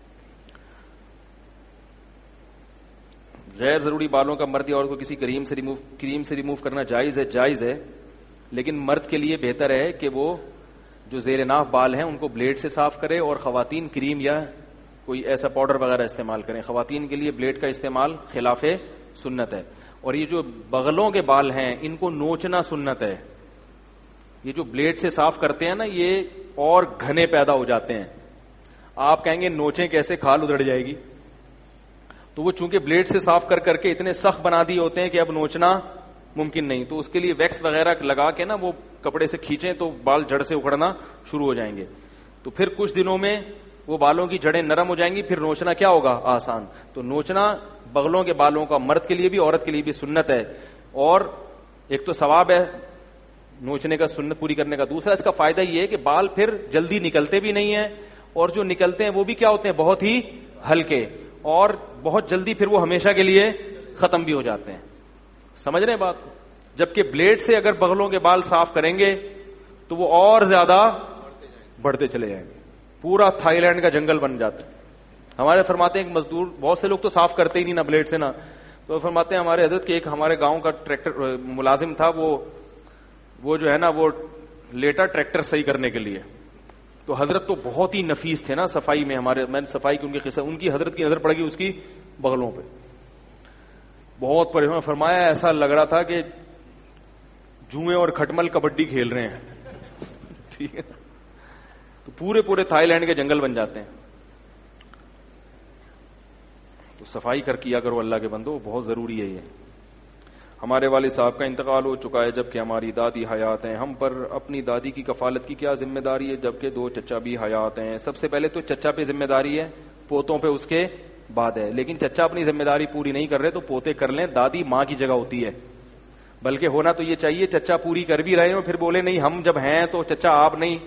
غیر ضروری بالوں کا مرد یا عورت کو کسی کریم سے ریموو کریم سے ریموو کرنا جائز ہے؟ جائز ہے، لیکن مرد کے لیے بہتر ہے کہ وہ جو زیر ناف بال ہیں ان کو بلیڈ سے صاف کرے، اور خواتین کریم یا کوئی ایسا پاؤڈر وغیرہ استعمال کریں. خواتین کے لیے بلیڈ کا استعمال خلاف سنت ہے. اور یہ جو بغلوں کے بال ہیں ان کو نوچنا سنت ہے. یہ جو بلیڈ سے صاف کرتے ہیں نا یہ اور گھنے پیدا ہو جاتے ہیں. آپ کہیں گے نوچیں کیسے، کھال ادھڑ جائے گی. تو وہ چونکہ بلیڈ سے صاف کر کر کے اتنے سخت بنا دیے ہوتے ہیں کہ اب نوچنا ممکن نہیں. تو اس کے لیے ویکس وغیرہ لگا کے نا وہ کپڑے سے کھینچیں تو بال جڑ سے اکھڑنا شروع ہو جائیں گے. تو پھر کچھ دنوں میں وہ بالوں کی جڑیں نرم ہو جائیں گی، پھر نوچنا کیا ہوگا؟ آسان. تو نوچنا بغلوں کے بالوں کا مرد کے لیے بھی عورت کے لیے بھی سنت ہے. اور ایک تو ثواب ہے نوچنے کا، سنت پوری کرنے کا. دوسرا اس کا فائدہ یہ ہے کہ بال پھر جلدی نکلتے بھی نہیں ہیں، اور جو نکلتے ہیں وہ بھی کیا ہوتے ہیں؟ بہت ہی ہلکے، اور بہت جلدی پھر وہ ہمیشہ کے لیے ختم بھی ہو جاتے ہیں. سمجھ رہے ہیں بات کو؟ جبکہ بلیڈ سے اگر بغلوں کے بال صاف کریں گے تو وہ اور زیادہ بڑھتے چلے جائیں گے، پورا تھائی لینڈ کا جنگل بن جاتا ہے. ہمارے فرماتے ہیں ایک مزدور، بہت سے لوگ تو صاف کرتے ہی نہیں نا بلیڈ سے نا، تو فرماتے ہیں ہمارے حضرت کے ایک ہمارے گاؤں کا ٹریکٹر ملازم تھا، وہ وہ جو ہے نا وہ لیٹا ٹریکٹر صحیح کرنے کے لیے. تو حضرت تو بہت ہی نفیس تھے نا صفائی میں. ہمارے میں نے صفائی کی ان کے قصہ، ان کی حضرت کی نظر پڑ گئی اس کی بغلوں پہ، بہت پریشان. فرمایا ایسا لگ رہا تھا کہ جوئیں اور کھٹمل کبڈی کھیل رہے ہیں. ٹھیک ہے، تو پورے پورے تھائی لینڈ کے جنگل بن جاتے ہیں. تو صفائی کر کیا کرو اللہ کے بندو، بہت ضروری ہے یہ. ہمارے والد صاحب کا انتقال ہو چکا ہے جبکہ ہماری دادی حیات ہیں. ہم پر اپنی دادی کی کفالت کی کیا ذمہ داری ہے جبکہ دو چچا بھی حیات ہیں؟ سب سے پہلے تو چچا پہ ذمہ داری ہے، پوتوں پہ اس کے بعد ہے. لیکن چچا اپنی ذمہ داری پوری نہیں کر رہے تو پوتے کر لیں. دادی ماں کی جگہ ہوتی ہے. بلکہ ہونا تو یہ چاہیے چچا پوری کر بھی رہے ہو پھر بولے نہیں ہم جب ہیں تو چچا آپ نہیں,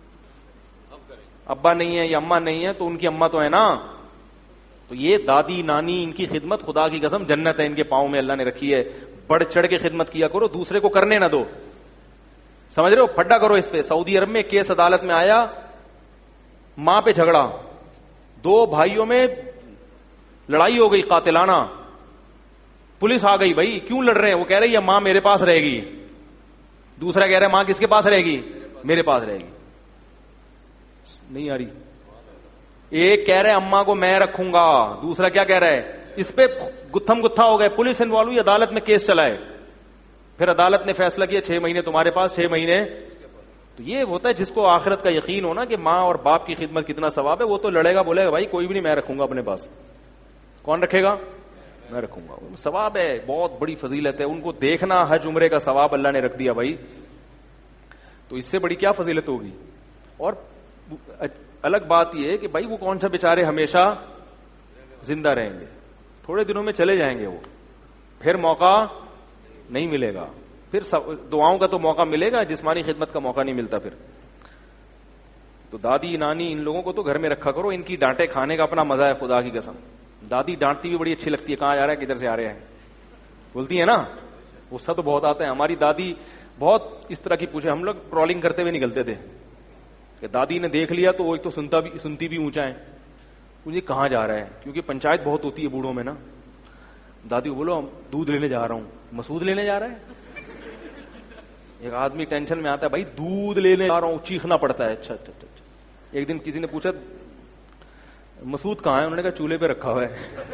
ابا نہیں ہے یا اماں نہیں ہے تو ان کی اماں تو ہے نا. تو یہ دادی نانی ان کی خدمت خدا کی قسم جنت ہے ان کے پاؤں میں اللہ نے رکھی ہے. بڑھ چڑھ کے خدمت کیا کرو, دوسرے کو کرنے نہ دو. سمجھ رہے ہو, پھڈا کرو اس پہ. سعودی عرب میں کیس عدالت میں آیا, ماں پہ جھگڑا, دو بھائیوں میں لڑائی ہو گئی قاتلانہ, پولیس آ گئی. بھائی کیوں لڑ رہے ہیں؟ وہ کہہ رہے ہیں ماں میرے پاس رہے گی. دوسرا کہہ رہا ہے ماں کس کے پاس رہے گی؟ میرے پاس رہے گی. نہیں آ رہی. ایک کہہ رہے اماں کو میں رکھوں گا, دوسرا کیا کہہ رہا ہے؟ اس پہ گتھم گتھا ہو گئے, پولیس انوالو ہوئی, عدالت میں کیس چلائے. پھر عدالت نے فیصلہ کیا چھ مہینے تمہارے پاس, چھ مہینے. تو یہ ہوتا ہے جس کو آخرت کا یقین ہونا کہ ماں اور باپ کی خدمت کتنا ثواب ہے, وہ تو لڑے گا, بولے گا بھائی کوئی بھی نہیں, میں رکھوں گا اپنے پاس. کون رکھے گا؟ میں رکھوں گا. ثواب ہے, بہت بڑی فضیلت ہے. ان کو دیکھنا حج عمرے کا ثواب اللہ نے رکھ دیا بھائی, تو اس سے بڑی کیا فضیلت ہوگی. اور الگ بات یہ ہے کہ بھائی وہ کون سا بیچارے ہمیشہ زندہ رہیں گے, تھوڑے دنوں میں چلے جائیں گے وہ, پھر موقع نہیں ملے گا. پھر دعاؤں کا تو موقع ملے گا, جسمانی خدمت کا موقع نہیں ملتا. پھر تو دادی نانی ان لوگوں کو تو گھر میں رکھا کرو, ان کی ڈانٹے کھانے کا اپنا مزہ ہے خدا کی قسم. دادی ڈانٹتی بھی بڑی اچھی لگتی ہے, کہاں جا رہا ہے کدھر سے آ رہے ہیں بولتی ہے نا, غصہ تو بہت آتا ہے. ہماری دادی بہت اس طرح کی پوچھے, ہم لوگ ٹرولنگ کرتے ہوئے نکلتے تھے کہ دادی نے دیکھ لیا تو وہ ایک تو سنتا بھی سنتی بھی اونچا ہے, مجھے کہاں جا رہا ہے, کیونکہ پنچایت بہت ہوتی ہے بوڑھوں میں نا. دادی کو بولو دودھ لینے جا رہا ہوں, مسعود لینے جا رہا ہے. ایک آدمی ٹینشن میں آتا ہے, بھائی دودھ لینے جا رہا ہوں, چیخنا پڑتا ہے. اچھا اچھا اچھا. ایک دن کسی نے پوچھا مسعود کہاں ہے, انہوں نے کہا چولہے پہ رکھا ہوا ہے.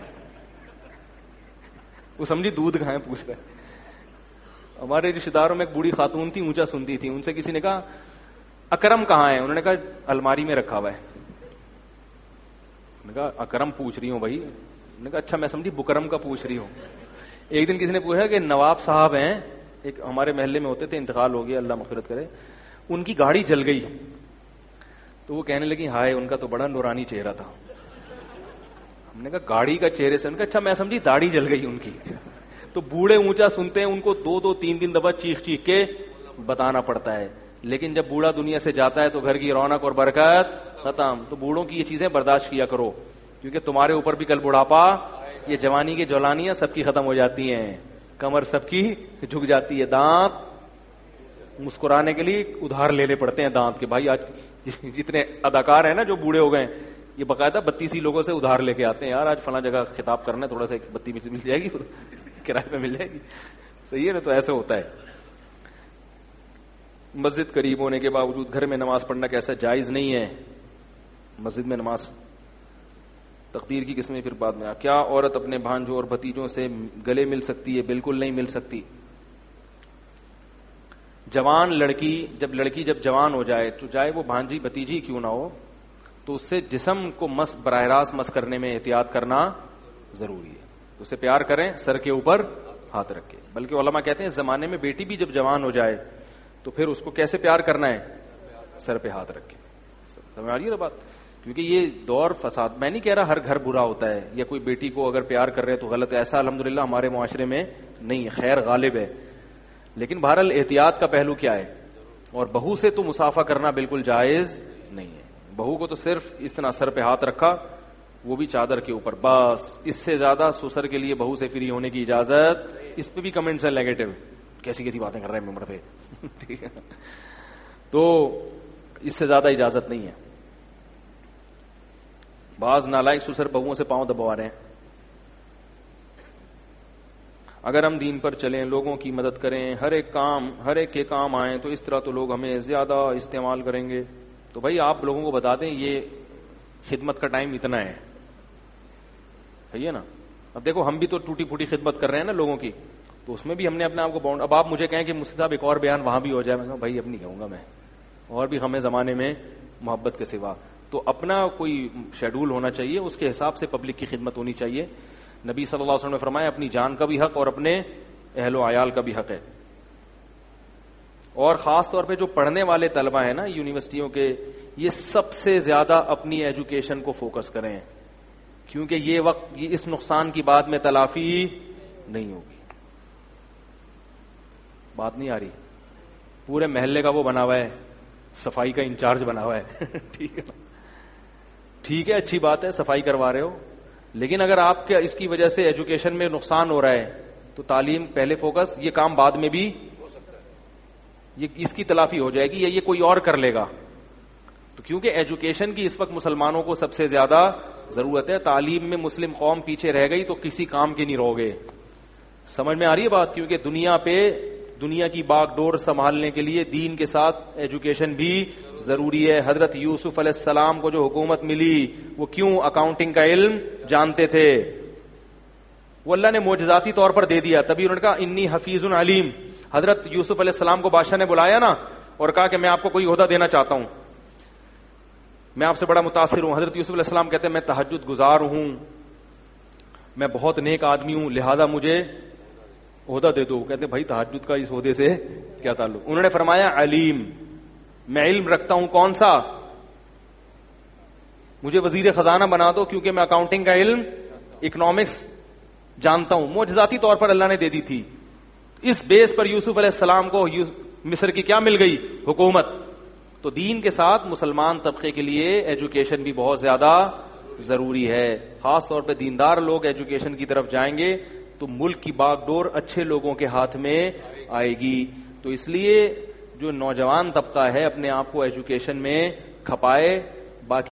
وہ سمجھی دودھ کہاں ہے پوچھ رہا ہے. ہمارے رشتے داروں میں ایک بوڑھی خاتون تھی, اونچا سنتی تھی, ان سے کسی نے کہا اکرم کہاں ہے, انہوں نے کہا الماری میں رکھا ہوا ہے. کہا اکرم پوچھ رہی ہوں بھائی, نے کہا اچھا میں سمجھی بکرم کا پوچھ رہی ہوں. ایک دن کسی نے پوچھا کہ نواب صاحب ہیں, ایک ہمارے محلے میں ہوتے تھے, انتقال ہو گیا اللہ مغفرت کرے, ان کی گاڑی جل گئی. تو وہ کہنے لگی ہائے ان کا تو بڑا نورانی چہرہ تھا. ہم نے کہا گاڑی کا چہرے سے, ان کا اچھا میں سمجھی داڑھی جل گئی ان کی. تو بوڑھے اونچا سنتے ہیں, ان کو دو دو تین تین دفعہ چیخ چیخ کے بتانا پڑتا ہے. لیکن جب بوڑھا دنیا سے جاتا ہے تو گھر کی رونق اور برکت ختم. تو بوڑھوں کی یہ چیزیں برداشت کیا کرو, کیونکہ تمہارے اوپر بھی کل بڑھاپا, یہ جوانی کی جولانیاں سب کی ختم ہو جاتی ہیں, کمر سب کی جھک جاتی ہے, دانت مسکرانے کے لیے ادھار لینے پڑتے ہیں دانت کے. بھائی آج جتنے اداکار ہیں نا جو بوڑھے ہو گئے, یہ باقاعدہ بتیسی لوگوں سے ادھار لے کے آتے ہیں, یار آج فلاں جگہ خطاب کرنا ہے, تھوڑا سا بتی میں سے مل جائے گی, کرائے پہ مل جائے گی. صحیح ہے نا, تو ایسے ہوتا ہے. مسجد قریب ہونے کے باوجود گھر میں نماز پڑھنا کیسا جائز نہیں ہے. مسجد میں نماز تقدیر کی قسمیں پھر بعد میں. کیا عورت اپنے بھانجوں اور بھتیجوں سے گلے مل سکتی ہے؟ بالکل نہیں مل سکتی. جوان لڑکی جب لڑکی جب جوان ہو جائے تو چاہے وہ بھانجی بھتیجی کیوں نہ ہو, تو اس سے جسم کو مس براہ راست مس کرنے میں احتیاط کرنا ضروری ہے. تو اسے پیار کریں سر کے اوپر ہاتھ رکھ کے. بلکہ علماء کہتے ہیں اس زمانے میں بیٹی بھی جب جوان ہو جائے تو پھر اس کو کیسے پیار کرنا ہے؟ سر پہ ہاتھ رکھ کے. سمجھ آ رہی ہے نا بات؟ کیونکہ یہ دور فساد, میں نہیں کہہ رہا ہر گھر برا ہوتا ہے یا کوئی بیٹی کو اگر پیار کر رہے تو غلط ہے, ایسا الحمدللہ ہمارے معاشرے میں نہیں ہے, خیر غالب ہے. لیکن بہرحال احتیاط کا پہلو کیا ہے, اور بہو سے تو مسافہ کرنا بالکل جائز نہیں ہے. بہو کو تو صرف اس طرح سر پہ ہاتھ رکھا, وہ بھی چادر کے اوپر, بس. اس سے زیادہ سسر کے لیے بہو سے فری ہونے کی اجازت. اس پہ بھی کمنٹس ہیں نیگیٹو, کیسی کیسی باتیں کر رہے ہیں ممبر پہ, ٹھیک ہے, تو اس سے زیادہ اجازت نہیں ہے. بعض نالائق سسر بہوؤں سے پاؤں دبوا رہے ہیں. اگر ہم دین پر چلیں, لوگوں کی مدد کریں, ہر ایک کام ہر ایک کے کام آئیں, تو اس طرح تو لوگ ہمیں زیادہ استعمال کریں گے. تو بھائی آپ لوگوں کو بتا دیں یہ خدمت کا ٹائم اتنا ہے, صحیح ہے نا. اب دیکھو ہم بھی تو ٹوٹی پھوٹی خدمت کر رہے ہیں نا لوگوں کی, تو اس میں بھی ہم نے اپنے آپ کو باؤنڈ. اب آپ مجھے کہیں کہ مفتی صاحب ایک اور بیان وہاں بھی ہو جائے, میں کہوں بھائی اب نہیں کہوں گا میں, اور بھی ہمیں زمانے میں محبت کے سوا. تو اپنا کوئی شیڈول ہونا چاہیے, اس کے حساب سے پبلک کی خدمت ہونی چاہیے. نبی صلی اللہ علیہ وسلم نے فرمایا اپنی جان کا بھی حق اور اپنے اہل و عیال کا بھی حق ہے. اور خاص طور پہ جو پڑھنے والے طلبہ ہیں نا یونیورسٹیوں کے, یہ سب سے زیادہ اپنی ایجوکیشن کو فوکس کریں, کیونکہ یہ وقت اس نقصان کی بعد میں تلافی نہیں ہوگی. بات نہیں آ رہی. پورے محلے کا وہ بنا ہوا ہے, صفائی کا انچارج بنا ہوا ہے. ٹھیک ہے ٹھیک ہے, اچھی بات ہے, صفائی کروا رہے ہو, لیکن اگر آپ کے اس کی وجہ سے ایجوکیشن میں نقصان ہو رہا ہے تو تعلیم پہلے فوکس, یہ کام بعد میں بھی یہ اس کی تلافی ہو جائے گی یا یہ کوئی اور کر لے گا. تو کیونکہ ایجوکیشن کی اس وقت مسلمانوں کو سب سے زیادہ ضرورت ہے. تعلیم میں مسلم قوم پیچھے رہ گئی تو کسی کام کے نہیں رہو گے. سمجھ میں آ رہی ہے بات؟ کیونکہ دنیا پہ دنیا کی باغ ڈور سنبھالنے کے لیے دین کے ساتھ ایجوکیشن بھی ضروری ہے. حضرت یوسف علیہ السلام کو جو حکومت ملی وہ کیوں؟ اکاؤنٹنگ کا علم جانتے تھے, وہ اللہ نے معجزاتی طور پر دے دیا. تبھی انہوں نے کہا انی حفیظ علیم. حضرت یوسف علیہ السلام کو بادشاہ نے بلایا نا اور کہا کہ میں آپ کو کوئی عہدہ دینا چاہتا ہوں, میں آپ سے بڑا متاثر ہوں. حضرت یوسف علیہ السلام کہتے ہیں میں تہجد گزار ہوں, میں بہت نیک آدمی ہوں, لہذا مجھے عہدہ دے دو. کہتے ہیں بھائی تہجد کا اس عہدے سے کیا تعلق؟ انہوں نے فرمایا علیم, میں علم رکھتا ہوں. کون سا؟ مجھے وزیر خزانہ بنا دو کیونکہ میں اکاؤنٹنگ کا علم, اکنامکس جانتا ہوں. معجزاتی طور پر اللہ نے دے دی تھی. اس بیس پر یوسف علیہ السلام کو مصر کی کیا مل گئی؟ حکومت. تو دین کے ساتھ مسلمان طبقے کے لیے ایجوکیشن بھی بہت زیادہ ضروری ہے. خاص طور پہ دیندار لوگ ایجوکیشن کی طرف جائیں گے تو ملک کی باغ ڈور اچھے لوگوں کے ہاتھ میں آئے گی. تو اس لیے جو نوجوان طبقہ ہے اپنے آپ کو ایجوکیشن میں کھپائے, باقی